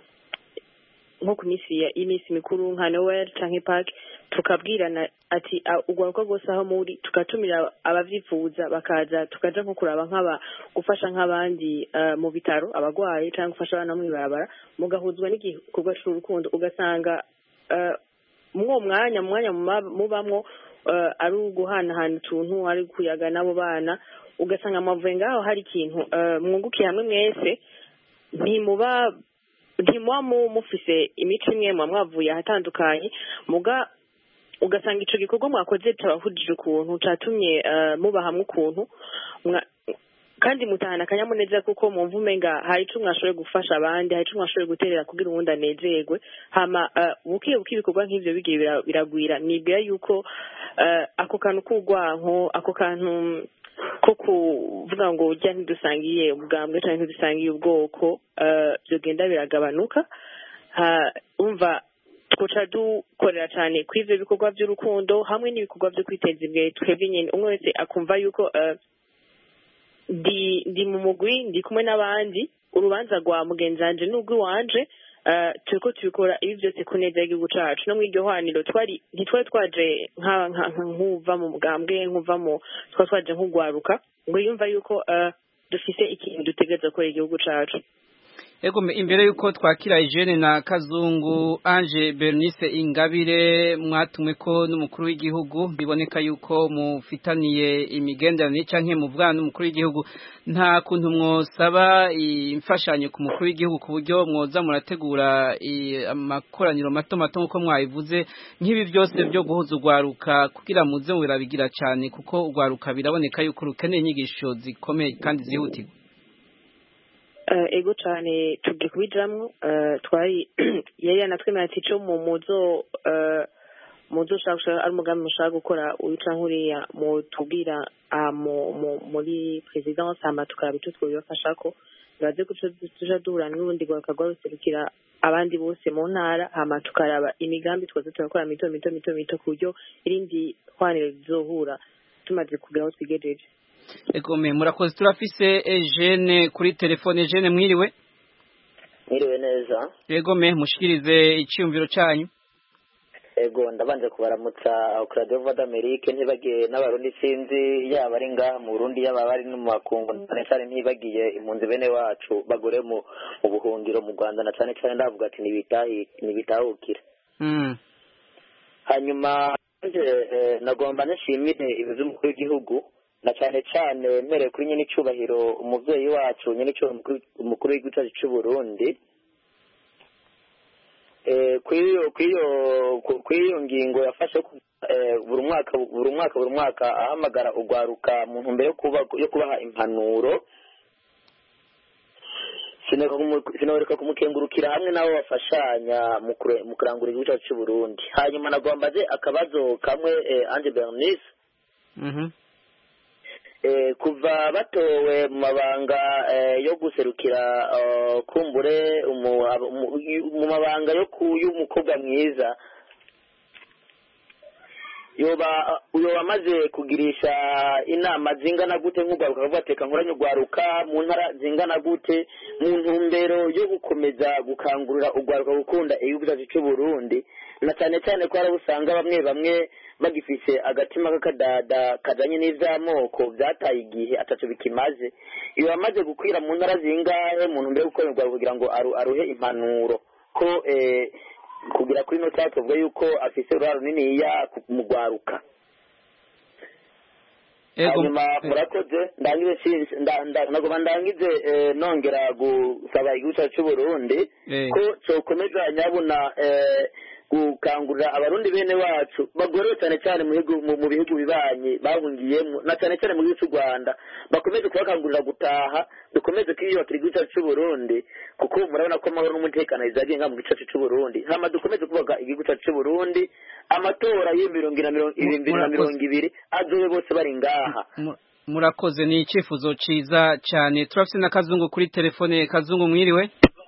y'imisi mikuru nka Noel canke Pâques, tukabwirana ati urwaruka rwose aho muri, tugatumira abavyifuza bakaza tukaja nko kuraba gufasha nk'abandi mu bitaro abagwayi canke gufasha abana mw'ibarabara, mugahuzwa n'igikorwa c'urukundo. Ugasanga mu mwanya mubamwo ari uguhanahana utuntu, ari kuyaga n'abo bana, ugasanga amavuye ngaho hari ikintu mwungukiye hamwe mwese, ntimuba mufise imico imwe, mwavuye ahatandukanye, ugasanga ico gikorwa mwakoze tabahujije ukuntu catumye muba hamwe ukuntu, kandi mutahana akanyamuneza kuko mwumva umenga hari ico mwashoboye gufasha abandi, hari ico mwashoboye guterera kugira uwundi anezerwe. Hama bukiye ibikorwa nk'ivyo bigiye biragwira, nibwira yuko ako kantu k'urwanko, ako kantu ko kuvuga ngo urya ntidusangiye ubwambwe cyangwa ntidusangiye ubwoko, byogenda biragabanuka. Umva twoca dukorera cyane kuri ivyo bikorwa by'urukundo hamwe n'ibikorwa byo kwiteza imbere. Twebwe nyene umwe wese akumva yuko ndi mu mugwi, ndi kumwe n'abandi, urubanza rwa mugenzi wanje n'urw'iwanje, turiko tubikora ibi byose ku neza y'igihugu cacu no mu iryo hwaniro ntitwari twaje nk'uva mu mugambwe twari twaje nk'ugwaruka ngo yumva yuko dufise ikintu dutegereza gukora igihugu cacu. Ego imbere yuko twakira Eugene na Kazungu, Ange Bernice Ingabire mwatumwe ko n'umukuru w'igihugu, biboneka yuko mufitaniye imigenderanire canke muvugana n'umukuru w'igihugu, nta kuntu mwosaba imfashanyo ku mukuru w'igihugu ku buryo mwoza murategura amakoraniro mato nkuko mwabivuze, nk'ibi byose byo guhuza ugwaruka kugira muze mubirabigira cyane, kuko ugwaruka biraboneka yuko rukeneye inyigisho zikomeye kandi zihutirwa. Ego cyane tugiye kubijamwo, twari yari yanatwemera ati cyo muzo shaka ari umugambi mushaka gukora uyica nkuriya mutubwira muri presidence ama tukaraba icyo twabibafasha ko baze tuja duhura n'ubundi gwakagwa ruserukira abandi bose mu ntara, hama tukaraba imigambi twaza turakora mito ku buryo irindi hwaniro rizohura tumaze kugira aho twigejeje. Ego murakoze. Turafise Eugene kuri telefone. Eugene mwiriwe? Mwiriwe neza. Ego mushikirize icyumviro cyanyu. Ego ndabanje kubaramutsa kuri Radio Voix d'Amérique, ntibagiye n'abarundi sinzi yaba ari ngaha mu Burundi yaba bari no mu makungu, cyane ntibagiye impunzi bene wacu bagore mu buhungiro mu Rwanda, na cyane ndavuga ati nibitahukira. Hanyuma nagomba nashimire ibizu mukuru w'igihugu, na cyane mbere kuri nyine icubahiro umuvyeyi wacu nyine umukuru w'igihugu cy'u Burundi, kwiyo ngingo yafashe buri mwaka ahamagara ugwaruka mu ntumbero yo kubaha impanuro. Sinoreka kumukengurukira hamwe nabo bafashanya mu kurangura igihugu cy'u Burundi. Hanyuma nagomba aze akabazo kamwe Ange Bernice. Kuva batowe mu mabanga yo guserukira kumbure mu mabanga y'umukobwa mwiza, yoba amaze kugirisha inama zingana gute nk'ugwaruka bateka nkoranye ugwaruka mu ntara zingana gute mu ntumbero yo gukomeza gukangurira ugwaruka gukunda igihugu cyacu cy'u Burundi, na cyane ko usanga bamwe bagifise agatima k'akadada kajanye n'ivy'amoko byataye igihe ataco bikimaze, iyo amaze gukwira mu ntara zingahe mu ntumbero yo gukorerwa kugira ngo aruhe impanuro ko kugira kuri no cyatuvuga yuko afise uruhare runiniya mu gwaruka. Hanyuma murakoze, ndangize nongera gusaba igihugu cyacu cy'u Burundi ko cokomeza nyabuna gukangurira abarundi bene wacu bagorewe cyane mu bihugu bibanye bahungiyemo, na cyane mu gihugu cy'u Rwanda, bakomeze kubakangurira gutaha, dukomeze kwiyubakira igihugu cyacu cy'u Burundi, kuko murabona ko amahoro n'umutekano bizagiye mu gihugu cyacu cy'u Burundi. Hama dukomeze kubaka igihugu cyacu cy'u Burundi, amatora y'2020 azobe bose bari ngaha. Murakoze, ni icyifuzo ciza cyane. Turafise na Kazungu kuri telefone. Kazungu mwiriwe?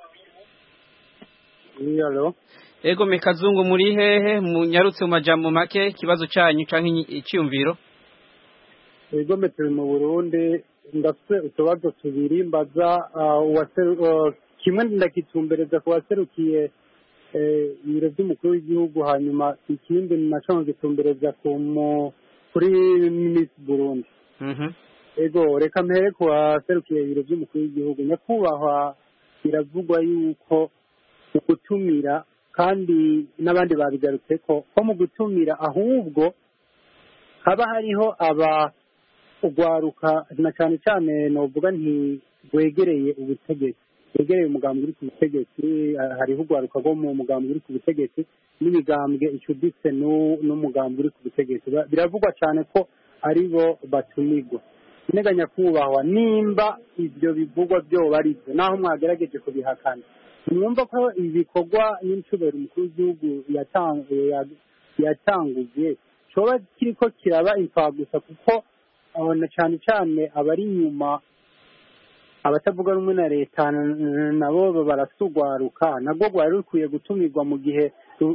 Hello. Ego Kazungu muri hehe? Munyarutse mu majambo make ikibazo cyanyu canke icyumviro. Ego turi mu Burundi, ndafite utubazo tubiri mbaza kimwe ndakitumbereza ku waserukiye ibiro by'umukuru w'igihugu, hanyuma ikindi naco ngitumbereza kuri Miss Burundi. Ego reka mpere ku waserukiye ibiro by'umukuru w'igihugu. Nyakubahwa, biravugwa yuko mu gutumira, kandi n'abandi babigarutse ko mu gutumira ahubwo haba hariho ugwaruka, na cyane novuga nti rwegereye ubutegetsi, rwegereye umugambwe uri ku butegetsi. Hariho ugwaruka rwo mu mugambwe uri ku butegetsi n'imigambwe icuditse n'umugambwe uri ku butegetsi, biravugwa cyane ko ari bo batumirwa. Nega nyakubahwa, nimba ibyo bivugwa byoba ari byo, naho mwagerageje kubihakana, mwumva ko ibikorwa n'incubero umukuru w'igihugu yatanguje coba kiriko kiraba imfagusa, kuko na cyane abari inyuma, abatavuga rumwe na leta, nabo barasugwaruka, nabwo rwari rukwiye gutumirwa mu gihe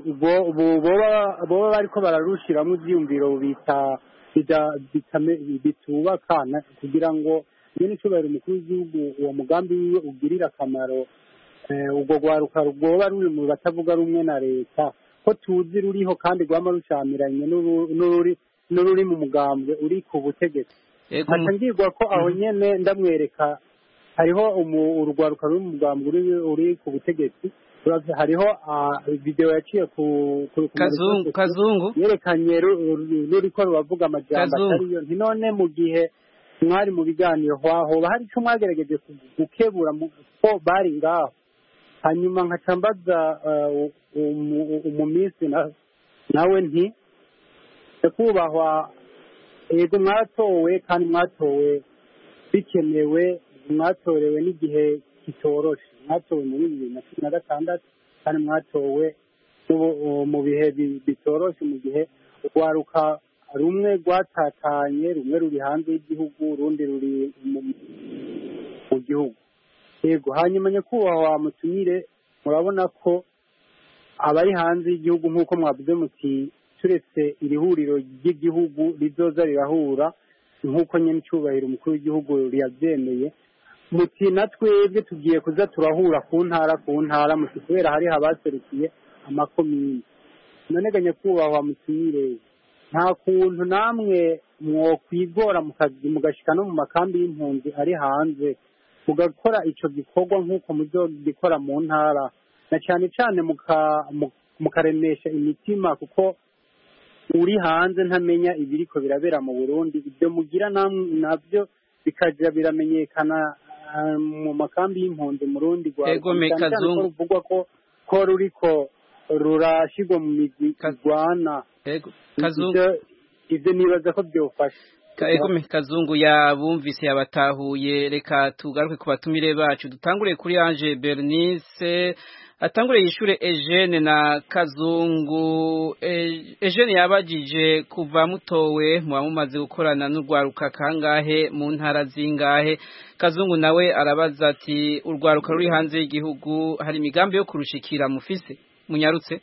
boba bariko bararushiramwo ivyiyumviro bitubakana, kugira ngo nyene icubahiro umukuru w'igihugu uwo mugambi wiwe ugirire akamaro ubwo rwaruka rwoba ruri mu batavuga rumwe na leta ko tuzi ruriho kandi rwama rushamiranye n'ururi mu mugambwe uri ku butegetsi haca ngirwa ko aho nyene ndamwereka hariho urwaruka ruri mu mugambwe uri ku butegetsi hariho video yaciye ku kazungu yerekanye ruriko rubavuga amajambo atariyo ntinone mu gihe mwari mu biganiro hoba hari ico mwagerageje gukebura ko bari ngaho hanyuma nkaca mbaza umumisi nawe nti kubahwa yego mwatowe kandi mwatowe bikenewe mwatorewe n'igihe kitoroshe mwatowe muri 2016 kandi mwatowe mu bihe bitoroshe mu gihe urwaruka rumwe rwatatanye rumwe ruri hanze y'igihugu urundi ruri mu gihugu yego hanyuma nyakubahwa mutumire murabona ko abari hanze y'igihugu nk'uko mwavuze muti turetse iri huriro ry'igihugu rizoza rirahura nk'uko nyine icyubahiro umukuru w'igihugu yabyemeye muti na twebwe tugiye kuza turahura ku ntara muti kubera hariho abaserukiye amakomini none nyakubahwa mutumire nta kuntu namwe mwokwigora mugashika no mu makambi y'impunzi ari hanze mugakora ico gikorwa nk'uko muzogikora mu ntara na cyane cyane mukaremesha imitima kuko uri hanze ntamenya ibiriko birabera mu Burundi ibyo mugira nabyo bikaja biramenyekana mu makambi y'impunzi mu Burundi ruvugwa ko ruriko rurashigwa mu migwi igwana ibyo nibaza ko byofasha Kazungu yabumvise yabatahuye reka tugaruke ku batumire bacu dutangure kuri Ange Bernice atangure yishure Eugene na Kazungu Eugene yabajije kuva mutowe mumaze gukorana n'urwaruka kangahe mu ntara zingahe Kazungu nawe arabaza ati urwaruka ruri hanze y'igihugu hari imigambi yo kurushikira mufise munyarutse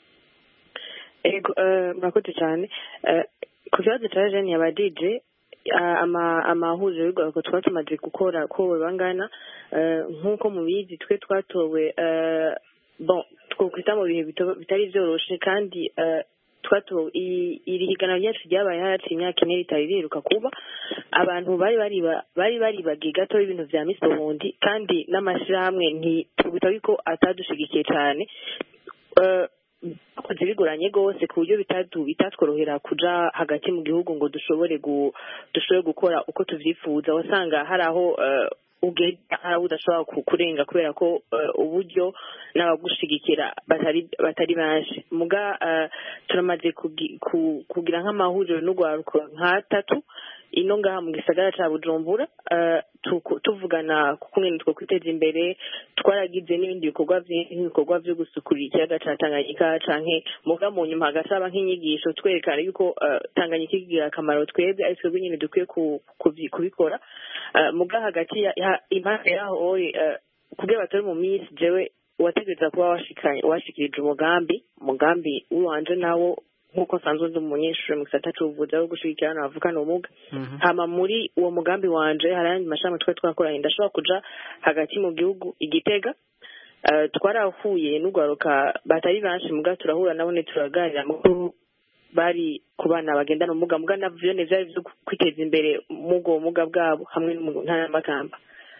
murakoze cyane ku kibazo cya Eugene yabadije amahuriro y'urwaruka twaba tumaze gukora ko bangana nk'uko mubizi twe twatowe twokwita mu bihe bitari byoroshe kandi twatowe iri higanwa ryacu ryabaye haciye imyaka ine ritari riheruka kuba abantu bari baribagiye gato ibintu vya Miss Burundi kandi n'amashirahamwe ntitwita ko atadushigikiye cyane bakoze bigoranye rwose ku buryo bitatworohera kuja hagati mu gihugu ngo dushobore gukora uko tuvyifuza wasanga hari aho udashobora kurenga kubera ko uburyo n'abagushigikira batari benshi muga turamaze kugira nk'amahuriro n'urwaruko nk'atatu ino ngaha mu gisagara ca Bujumbura tuvugana kuko nyene two kwiteza imbere twaragize n'ibindi bikorwa vyo gusukura ikiyaga ca Tanganyika canke muga mu nyuma hagasaba nk'inyigisho twerekana yuko Tanganyika igira akamaro twebwe ari twebwe nyene dukwiye kubikora muga hagati impande yaho kugira batari mu minsi jewe wategereza kuba washikirije umugambi w'iwanje nawo nk'uko nsanzwe ndi umunyeshuri mu gisata c'ubuvuzi aho gushigikira abantu bavukana ubumuga hama muri uwo mugambi wanje hari ayandi mashami twakoranye ndashobora kuja hagati mu gihugu Igitega twarahuye n'urwaruka batari benshi muga turahura nabo turaganira mukuru bari ku bana bagendana ubumuga muga navyo vyari vyo kwiteza imbere mubwo bumuga bwabo hamwe no ntara y'Amakamba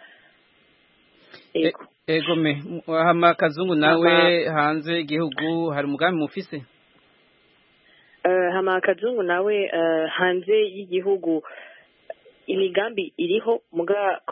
egome hama Kazungu nawe hanze igihugu hari umugambi mufise hama Kazungu nawe hanze y'igihugu imigambi iriho muga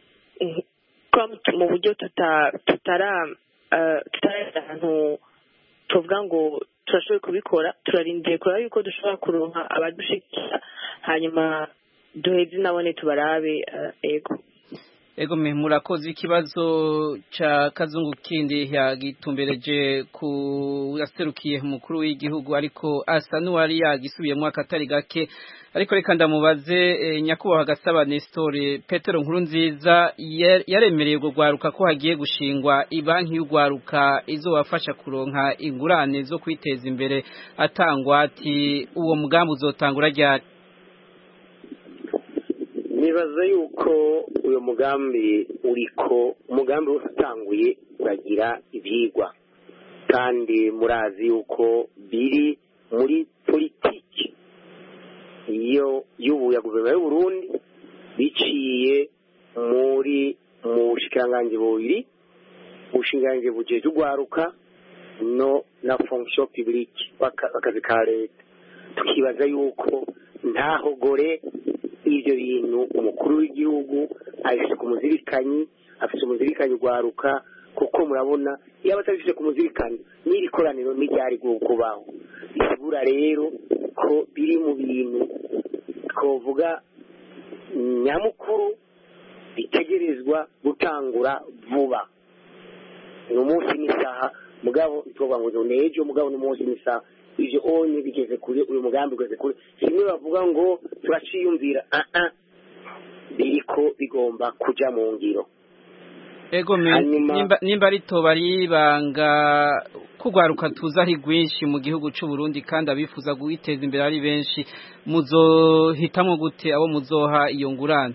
mu buryo tutara ahantu tuvuga ngo turashoboye kubikora turarindiye kureba yuko dushobora kuronka abadushikira hanyuma duheze nabone tubarabe ego murakoze ikibazo ca Kazungu kindi yagitumbereje ku yaserukiye umukuru w'igihugu ariko asa n'uwari yagisubiyemo akatari gake ariko reka ndamubaze nyakubahwa Gasaba Nestor Petero Nkurunziza yaremereye gwaruka ko hagiye gushingwa ibanki y'ugwaruka izobafasha kuronka ingurane zo kwiteza imbere atangwa ati uwo mugambi uzotangura ryari nibaza yuko uyu mugambi umugambi wose utanguye bagira ibyigwa kandi murazi yuko biri muri politiki y'ubu ya guverinoma y'u Burundi biciye mu bushikiranganji bubiri ubushikiranganji bujeje urwaruka no na fonction publique akazi ka leta tukibaza yuko ntaho gore ivyo bintu umukuru w'igihugu afise ku muzirikanyi afise umuzirikanyi urwaruka kuko murabona iyo abatabifise ku muzirikanyi n'iri koraniro n'iryari kubaho bisubura rero ko biri mu bintu twovuga nyamukuru bitegerezwa gutangura vuba n'umunsi n'isaha mugabo itoba ngo nejo mugabo n'umunsi n'isaha ivyo onye bigeze kure uyu mugambi ugeze kure simwe bavuga ngo turaciyumvira biriko bigomba kuja mu ngiro. Ego nimba ritoba ribanga kugwaruka tuza ari gwinshi mu gihugu c'u Burundi kandi abifuza guiteza imbere ari benshi muzohitamo gute abo muzoha iyo ngurane?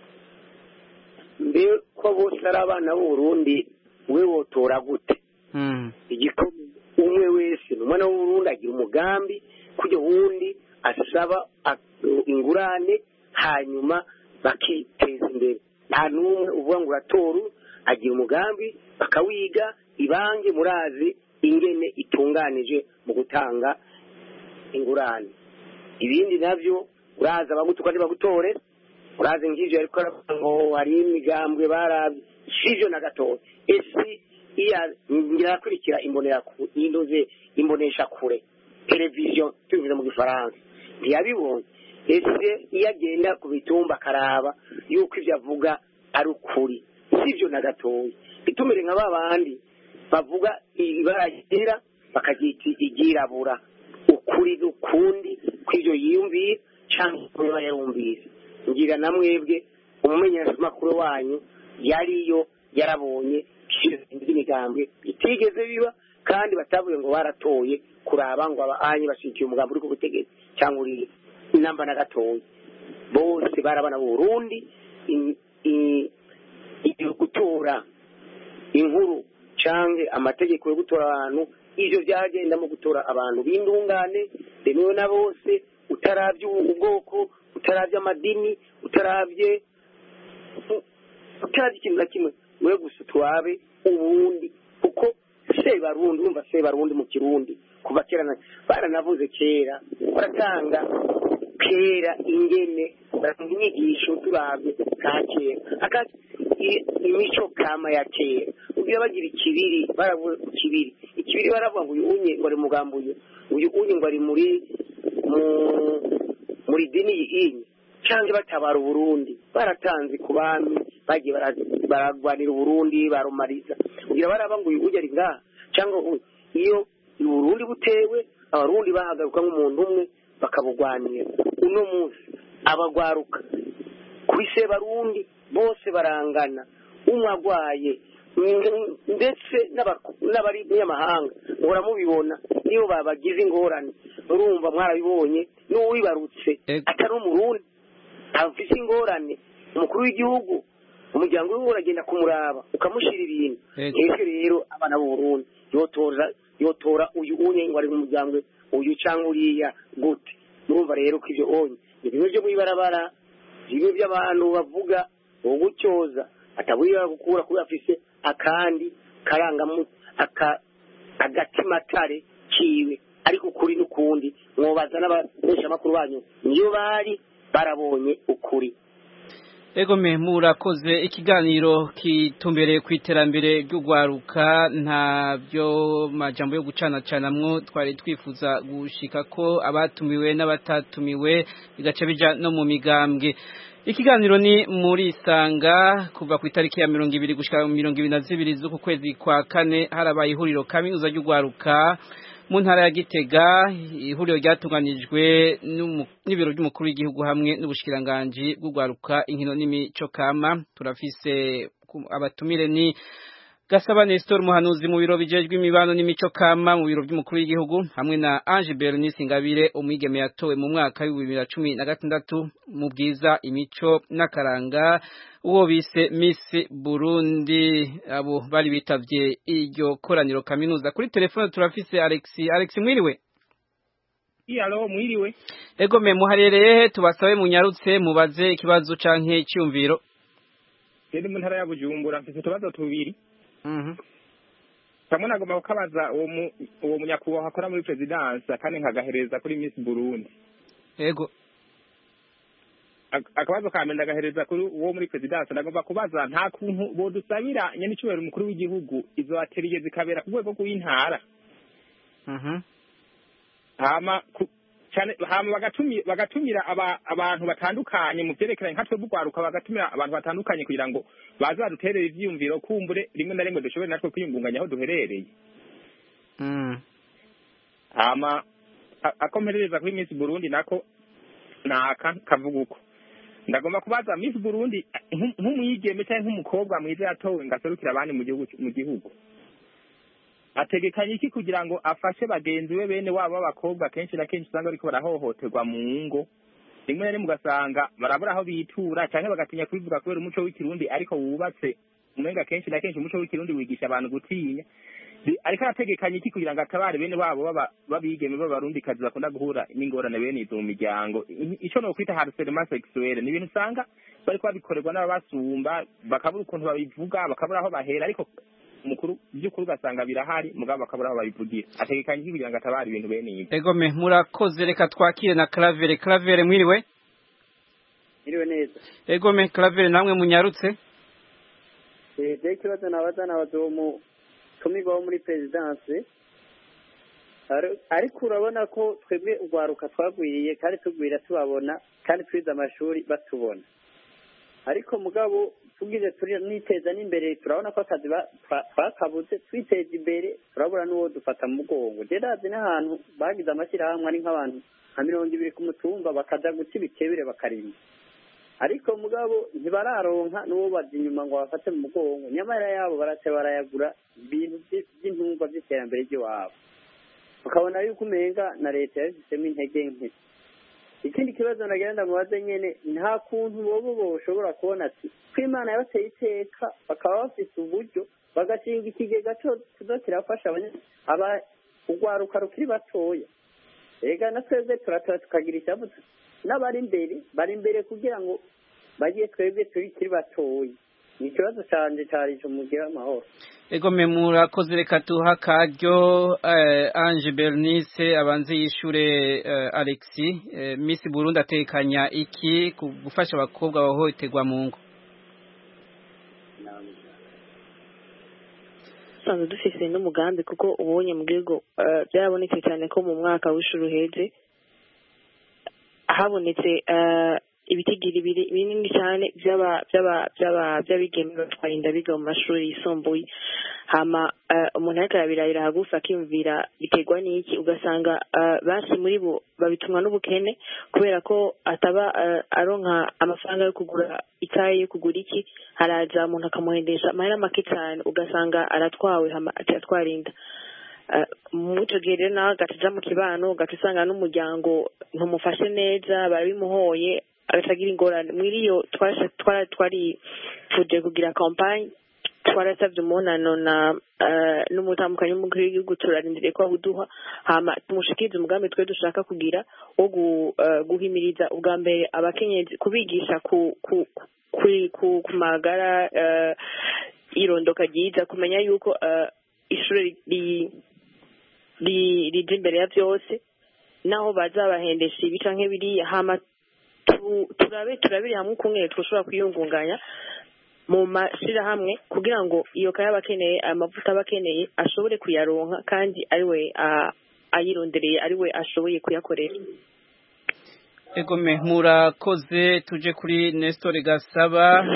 Mbe ko bose ari abana b'u Burundi we wotora gute? Igikomeye umwe wese umwana w'u Burundi agira umugambi kujya wundi asaba ingurane hanyuma bakiteza imbere. Nta numwe uvuga ngo uratora agira umugambi bakawiga ibange murazi ingene itunganije mu gutanga ingurane. Ibindi navyo uraza abagutuka ntibagutore urazi ngivyo ariko ngo hari imigambwe barabye sivyo na gato esi ngirakurikira imbonesha kure television tubivuze mu gifaransa ntiyabibonye ese iyo agenda ku bitumba akaraba yuko ivyo avuga ari ukuri sivyo na gatoya bitumire nka babandi bavuga ibara ryera bakagita igirabura ukuri n'ukundi kw'ivyo yiyumviye cyangwa yarumvise ngira namwebwe umumenyeshamakuru wanyu yariyo yarabonye imigambwe itigeze biba kandi batavuye ngo baratoye kuraba ngo abaanye bashikiye umugambi uri ku butegetsi cyangwa uri inamba na gatoya bose barabana mu Burundi gutora inkuru canke amategeko yo gutora abantu ivyo byagenda mu gutora abantu b'indungane bemewe na bose utaravye ubwoko utaravye amadini utaravye ikintu na kimwe mwe gusa twabe ubundi kuko Sebarundi urumva Sebarundi mu Kirundi kuva kera baranavuze kera baratanga kera ingene inyigisho turabye ka kera imico kama ya kera ubyo bagira ikibiri baravuga ikibiri baravuga ngo uyu unye ngo ari mugambo uyu unye ngo ari muri dini y'inyi cyangwa batabara Burundi baratanze ku bami bagiye baragwanira Burundi barumariza kugira baraba ngo uyu ari ngaha cyangwa iyo Burundi butewe abarundi bahagaruka nk'umuntu umwe bakabugwanira uno munsi abagwaruka kuri Sebarundi bose barangana umwagwaye ndetse n'abari nyamahanga ngora mubibona niyo babagize ingorane urumva mwarabibonye n'uwibarutse atari umurundi afise ingorane umukuru w'igihugu umuryango we uragenda kumuraba ukamushira ibintu ese rero abana b'u Burundi yotora uyu unye ngo ari mu muryango uyu cyangwa uriya gute murumva rero ko ivyo onye ibintu byo mwibarabara bimwe by'abantu bavuga ugucyoza atabuye gukura kuri afise akandi karangamu agatimatare kiwe ariko kuri n'ukundi mwobaza n'abesha makuru banyu niyo bari barabonye ukuri. Ego murakoze ikiganiro kitumbereye ku iterambere ry'ugwaruka nta byo majambo yo gucana canamwo twari twifuza gushika ko abatumiwe n'abatatumiwe bigace bija no mu migambwe. Ikiganiro ni muri Sanga kuva ku itariki ya 20 gushika 22 z'uku kwezi kwa kane harabaye ihuriro kaminuza ry'ugwaruka mu ntara ya Gitega. Ihuriro ryatunganijwe n'ibiro by'umukuru w'igihugu hamwe n'ubushikiranganje bw'ugwaruka inkino n'imico kama. Turafise abatumire ni Gasaba Nestor umuhanuzi mu biro bijejwe imibano n'imico kama mu biro by'umukuru w'igihugu hamwe na Ange Bernice Ingabire umwigeme yatowe mu mwaka wa 2016 mu bwiza imico n'akaranga uwo bise Miss Burundi abo bari bitavye iryo koraniro kaminuza. Kuri telefone turafise Alex mwiriwe. Alo mwiriwe. Ego me muharereye tubasabe munyarutse mubaze ikibazo canke icyumviro. Ndi mu ntara ya Bujumbura mfite tubazo tubiri. Kamwe nagomba kukabaza uwo munyakubahwa akora muri presidence kandi nkagahereza kuri Miss Burundi. Ego. Akabazo kamenda agahereza kuri uwo muri presidence nagomba kubaza nta kuntu bodusabira nyene cyubera umukuru w'igihugu izo atelier zikabera ku rwego rw'intara. Hama bagatumira abantu batandukanye mu byerekeranye nka twe bugwaruka bagatumira abantu batandukanye kugira ngo bazaduterere ivyiyumviro kumbure rimwe na rimwe dushobore natwe kwiyungunganya aho duherereye. Hama akomperereza kuri Miss Burundi nako naka kavuguko ndagomba kubaza Miss Burundi nk'umwigeme cyangwa nk'umukobwa mwiza yatowe ngaserukira abandi mu gihugu ategekanye iki kugira ngo afashe bagenzi we bene wabo b'abakobwa kenshi na kenshi usanga ariko barahohoterwa mu ngo rimwe na rimwe ugasanga barabura aho bitura cyangwa bagatinya kubivuga kubera umuco w'ikirundi ariko wubatse umenga kenshi na kenshi umuco w'ikirundi wigisha abantu gutinya ariko arategekanye iki kugira ngo atabare bene wabo babigeme b'abarundikazi bakunda guhura n'ingorane bene izo mu miryango ico no kwita harcèlement sexuel ni ibintu usanga bariko babikorerwa n'ababasumba bakabura ukuntu babivuga bakabura aho bahera ariko umukuru by'ukuri ugasanga birahari mugabo bakabura aho babivugira ategekanye iki kugira ngo atabare ibintu bene ibi. Ego me murakoze reka twakire na Claver mwiriwe. Mwiriwe neza. Ego me Claver namwe munyarutse. Ikibazo nabaza mu tumigo muri presidence ariko urabona ko twebwe ugwaruka twagwiriye kandi tugwira tubabona kandi twiza amashuri batubona ariko mugabo tugize turi niteza n'imbere turabona ko akazi twakabuze twiteza imbere turabura n'uwo dufata mu mugongo ndazi n'ahantu bagize amashyirahamwe ari nk'abantu nka 200 ku mutumba bakaja guca ibikebere bakarima ariko mugabo ntibararonka n'uwo bazi inyuma ngo bafate mu mugongo nyamara yabo barayagura ibintu by'intungwa by'iterambere ry'iwabo ukabona yuko umenga na leta yabishyizemo intege nke. Ikindi kibazo nagenda mubaze nyene nta kuntu bobo boshobora kubona ati ko Imana yabateye iteka bakaba bafite uburyo bagashinga ikigega cyo kirafasha ugwaruka rukiri batoya ega na twebwe tukagira ishavu n'abari imbere kugira ngo bagiye twebwe turi batoya. Ni ikibazo canje cyari cyo mugira amahoro. Ego me murakoze reka tuha karyo Ange Bernice abanze yishure Alexis Miss Burundi atekanya iki gufasha abakobwa bahohoterwa mu ngo. Sanzwe dufise n'umugambi kuko ubonye mu gihugu byarabonetse cyane ko mu mwaka w'ishuri uheze habonetse ibitigiri binini cyane by'abigeme batwara inda biga mu mashuri yisumbuye hama umuntu ariko arabirabira hagufi akiyumvira biterwa n'iki ugasanga basi muri bo babitumwa n'ubukene kubera ko ataba aronka amafaranga yo kugura ikaye yo kugura iki haraza umuntu akamuhendesha amahera make cyane ugasanga aratwawe atwara inda muco gihe nawe agataja mu kibano ugatusanga n'umuryango ntumufashe neza barabimuhoye agacagira ingorane mwiriyo twari tuje kugira campagne twarasabye umunano n'umutambukanyi w'umukuru w'igihugu turarindiriye ko awuduha hama tumushikirize umugambi twe dushaka kugira wo guhimiriza ubwa mbere abakenyezi kubigisha ku magara irondoka ryiza kumenya yuko ishuri rije imbere ya byose naho bazabahendesha ibi canke biriya hama turabiri hamwe ukuntu twashobora kwiyungunganya mu mashirahamwe kugira ngo iyo kaya bakeneye amavuta bakeneye ashobore kuyaronka kandi ariwe ayirondereye ariwe ashoboye kuyakorera. Ego me murakoze tuje kuri Nestor Gasaba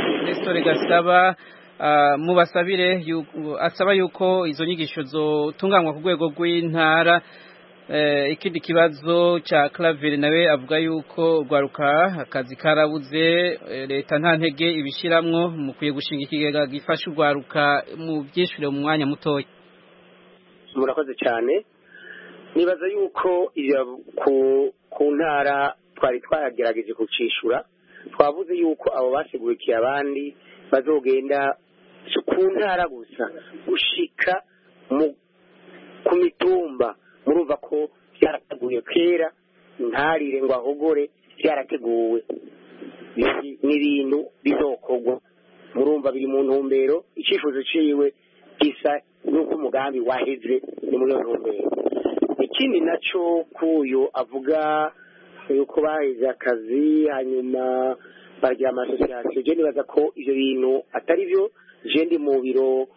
mubasabire asaba yuko izo nyigisho zotunganywa ku rwego rw'intara ikindi kibazo cha Claver nawe avuga yuko rwaruka akazi karabuze leta nta ntege ibishiramwo mukwiye gushinga ikigega gifasha urwaruka mu byishure mu mwanya mutoya. Murakoze cyane. Nibaza yuko ku ntara twari twagerageje kucishura twavuze yuko abo basegukiye abandi bazogenda ku ntara gusa gushika ku mitumba. Murumva ko byarateguye kera ntarire ngo ahogore byarateguwe n'ibintu bizokorwa. Murumva biri mu ntumbero icyifuzo ciwe gisa nuko umugambi waheze ni muri iyo ntumbero. Ikindi naco kuyo avuga yuko baheze akazi hanyuma bagira amasosiyasiyo. Je nibaza ko ivyo bintu atari byo. Je ndi mu biro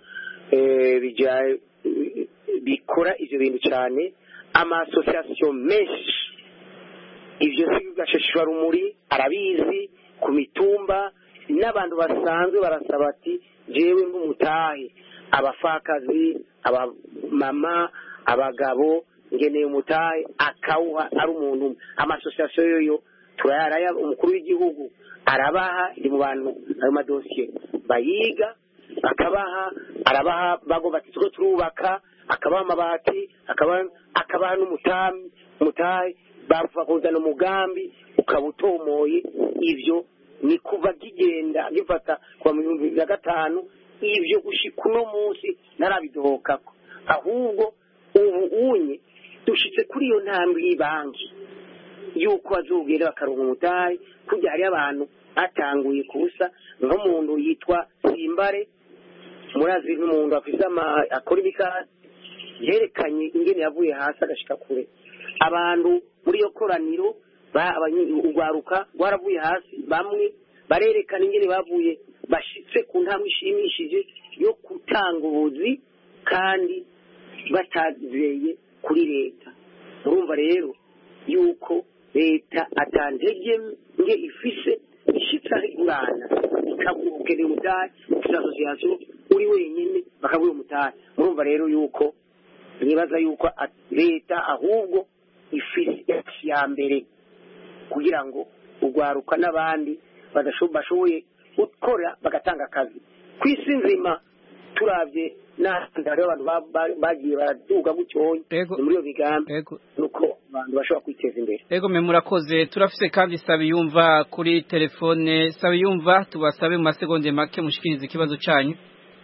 bikora ivyo bintu cyane amasosiyasiyo menshi. Ivyo sigashishwa rumuri arabizi ku mitumba n'abantu basanzwe barasaba ati jewe nk'umutahe abafakazi abamama abagabo ngeneye umutahe akawuha ari umuntu. Amasosiyasiyo yoyo turayaraya umukuru w'igihugu arabaha ndi mu bantu ayo madosiye bayiga akabaha arabaha bagomba ati tuko turubaka akabaha amabati akabaha n'umutahe bava kuzana umugambi ukabutomoye. Ivyo ni kuva kigenda gifata kwa 2005 ivyo gushika uno munsi narabidohokako ahubwo ubu unye dushitse kuri iyo ntambwe y'banki yuko azogera bakaronka umutahe kujya hari abantu atanguye kusa nk'umuntu yitwa Simbare murazi n'umuntu afise akora ibikasi yerekanye ingene yavuye hasi agashika kure. Abantu muri yo koraniro urwaruka rwaravuye hasi bamwe barerekana ingene bavuye bashitse ku ntambwe ishimishije yo gutanga ubuzi kandi batazeye kuri leta. Murumva rero yuko leta atantege nge ifise ishitsa igurana ikagukeneye umutahe association uri wenyine bakabuye umutahe. Murumva rero yuko nibaza yuko leta ahubwo ifise ya mbere kugira ngo urwaruka n'abandi bashoboye gukora bagatanga akazi kwisi nzima. Turavye n'ahandi abantu bagiye baraduga gutyoye muri iyo migambi nuko abantu bashobora kwiteza imbere. Ego murakoze. Turafise kandi Sabiyumva kuri telefone. Sabiyumva tubasabe mu masegonde make mushikirize ikibazo canyu.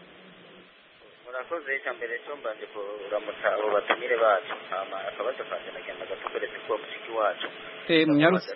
Murakoze cyambere cyo mbanje kuramutsa abo batumire bacu ama akabazo kanje nagenda gatukoretse ko mushiki wacu munyarutse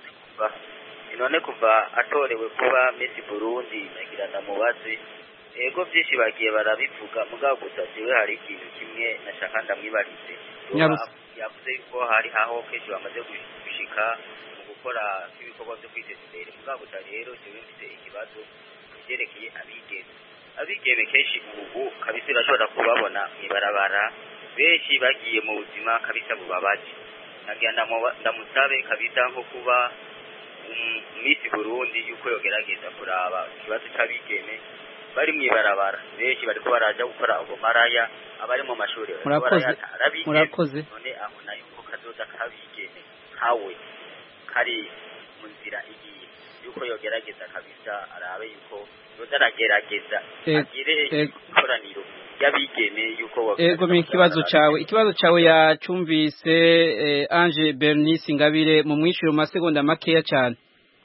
none kuva atorewe kuba Miss Burundi nagirana mubazi ego byinshi bagiye barabivuga mugabo gusa jewe hari ikintu kimwe nashaka ndamwibarize yavuze ko hari aho kenshi bamaze gushika mu gukora ibikorwa byo kwiteza imbere mugabo gusa rero jewe mfite ikibazo cyerekeye abigeme kenshi ubu kabisa urashobora kubabona mwibarabara benshi bagiye mu buzima kabisa bubabaje. Nagenda ndamusabe kabisa nko kuba Miss Burundi yuko yogerageza kuraba ikibazo cy'abigeme bari mwibarabara benshi bariko baraja gukora ubumaraya abari mu mashuri. Murakoze. None abona yuko kazoza kabigeme hawe kari mu nzira igiye yuko yogerageza kabisa arabe yuko yozaragerageza agire ikoraniro y'abigeme yuko ego mi ikibazo cawe yacumvise Ange Bernice Ngabire mu mwishuro mu masegonda makeya cyane.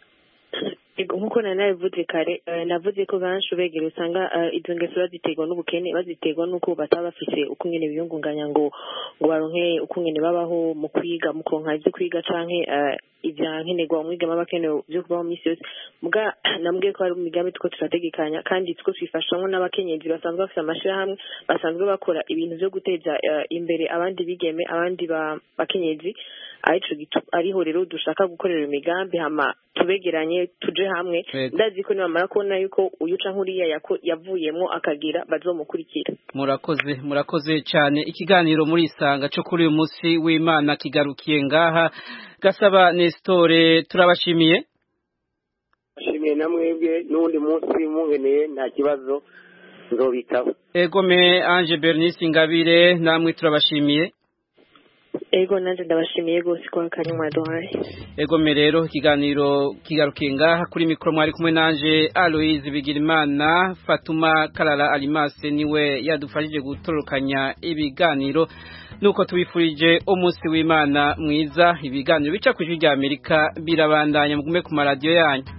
Nkuko nanabivuze kare navuze ko benshi begera usanga izo ngeso baziterwa n'ubukene baziterwa nuko bataba bafise ukungene biyungunganya ngo baronke ukungene babaho mu kwiga mu konka ivyo kwiga canke ivya nkenerwa umwigeme abakenewe byo kubaho misi yose. Muga nambwiye ko hari umugambi tuko turategekanya kandi tuko twifashamo n'abakenyezi basanzwe bafite amashirahamwe basanzwe bakora ibintu byo guteza imbere abandi bigeme abandi bakenyezi ariho rero dushaka gukorera imigambi hama tubegeranye tuje hamwe ndazi ko nibamara kubona yuko uyuca nkuriya yavuyemo akagira bazomukurikira. Murakoze cyane. Ikiganiro muri isanga cyo kuri uyu munsi w'Imana kigarukiye ngaha. Gasaba Nestor turabashimiye. Ashimiye namwebwe n'undi munsi mugeneye nta kibazo nzobitabo. Egome Ange Bernice Ngabire namwe turabashimiye. ego nanjye ndabashimiye rwose ko akanya mwaduhaye. Ego rero ikiganiro kigarukiye ngaha kuri mikoro mwari kumwe nanje Aloise Bigirimana. Fatuma Karara Alimase niwe yadufashije gutorokanya ibiganiro, nuko tubifurije umunsi w'Imana mwiza. Ibiganiro bica ku ijwi rya Amerika birabandanya, mugume ku maradiyo yanyu.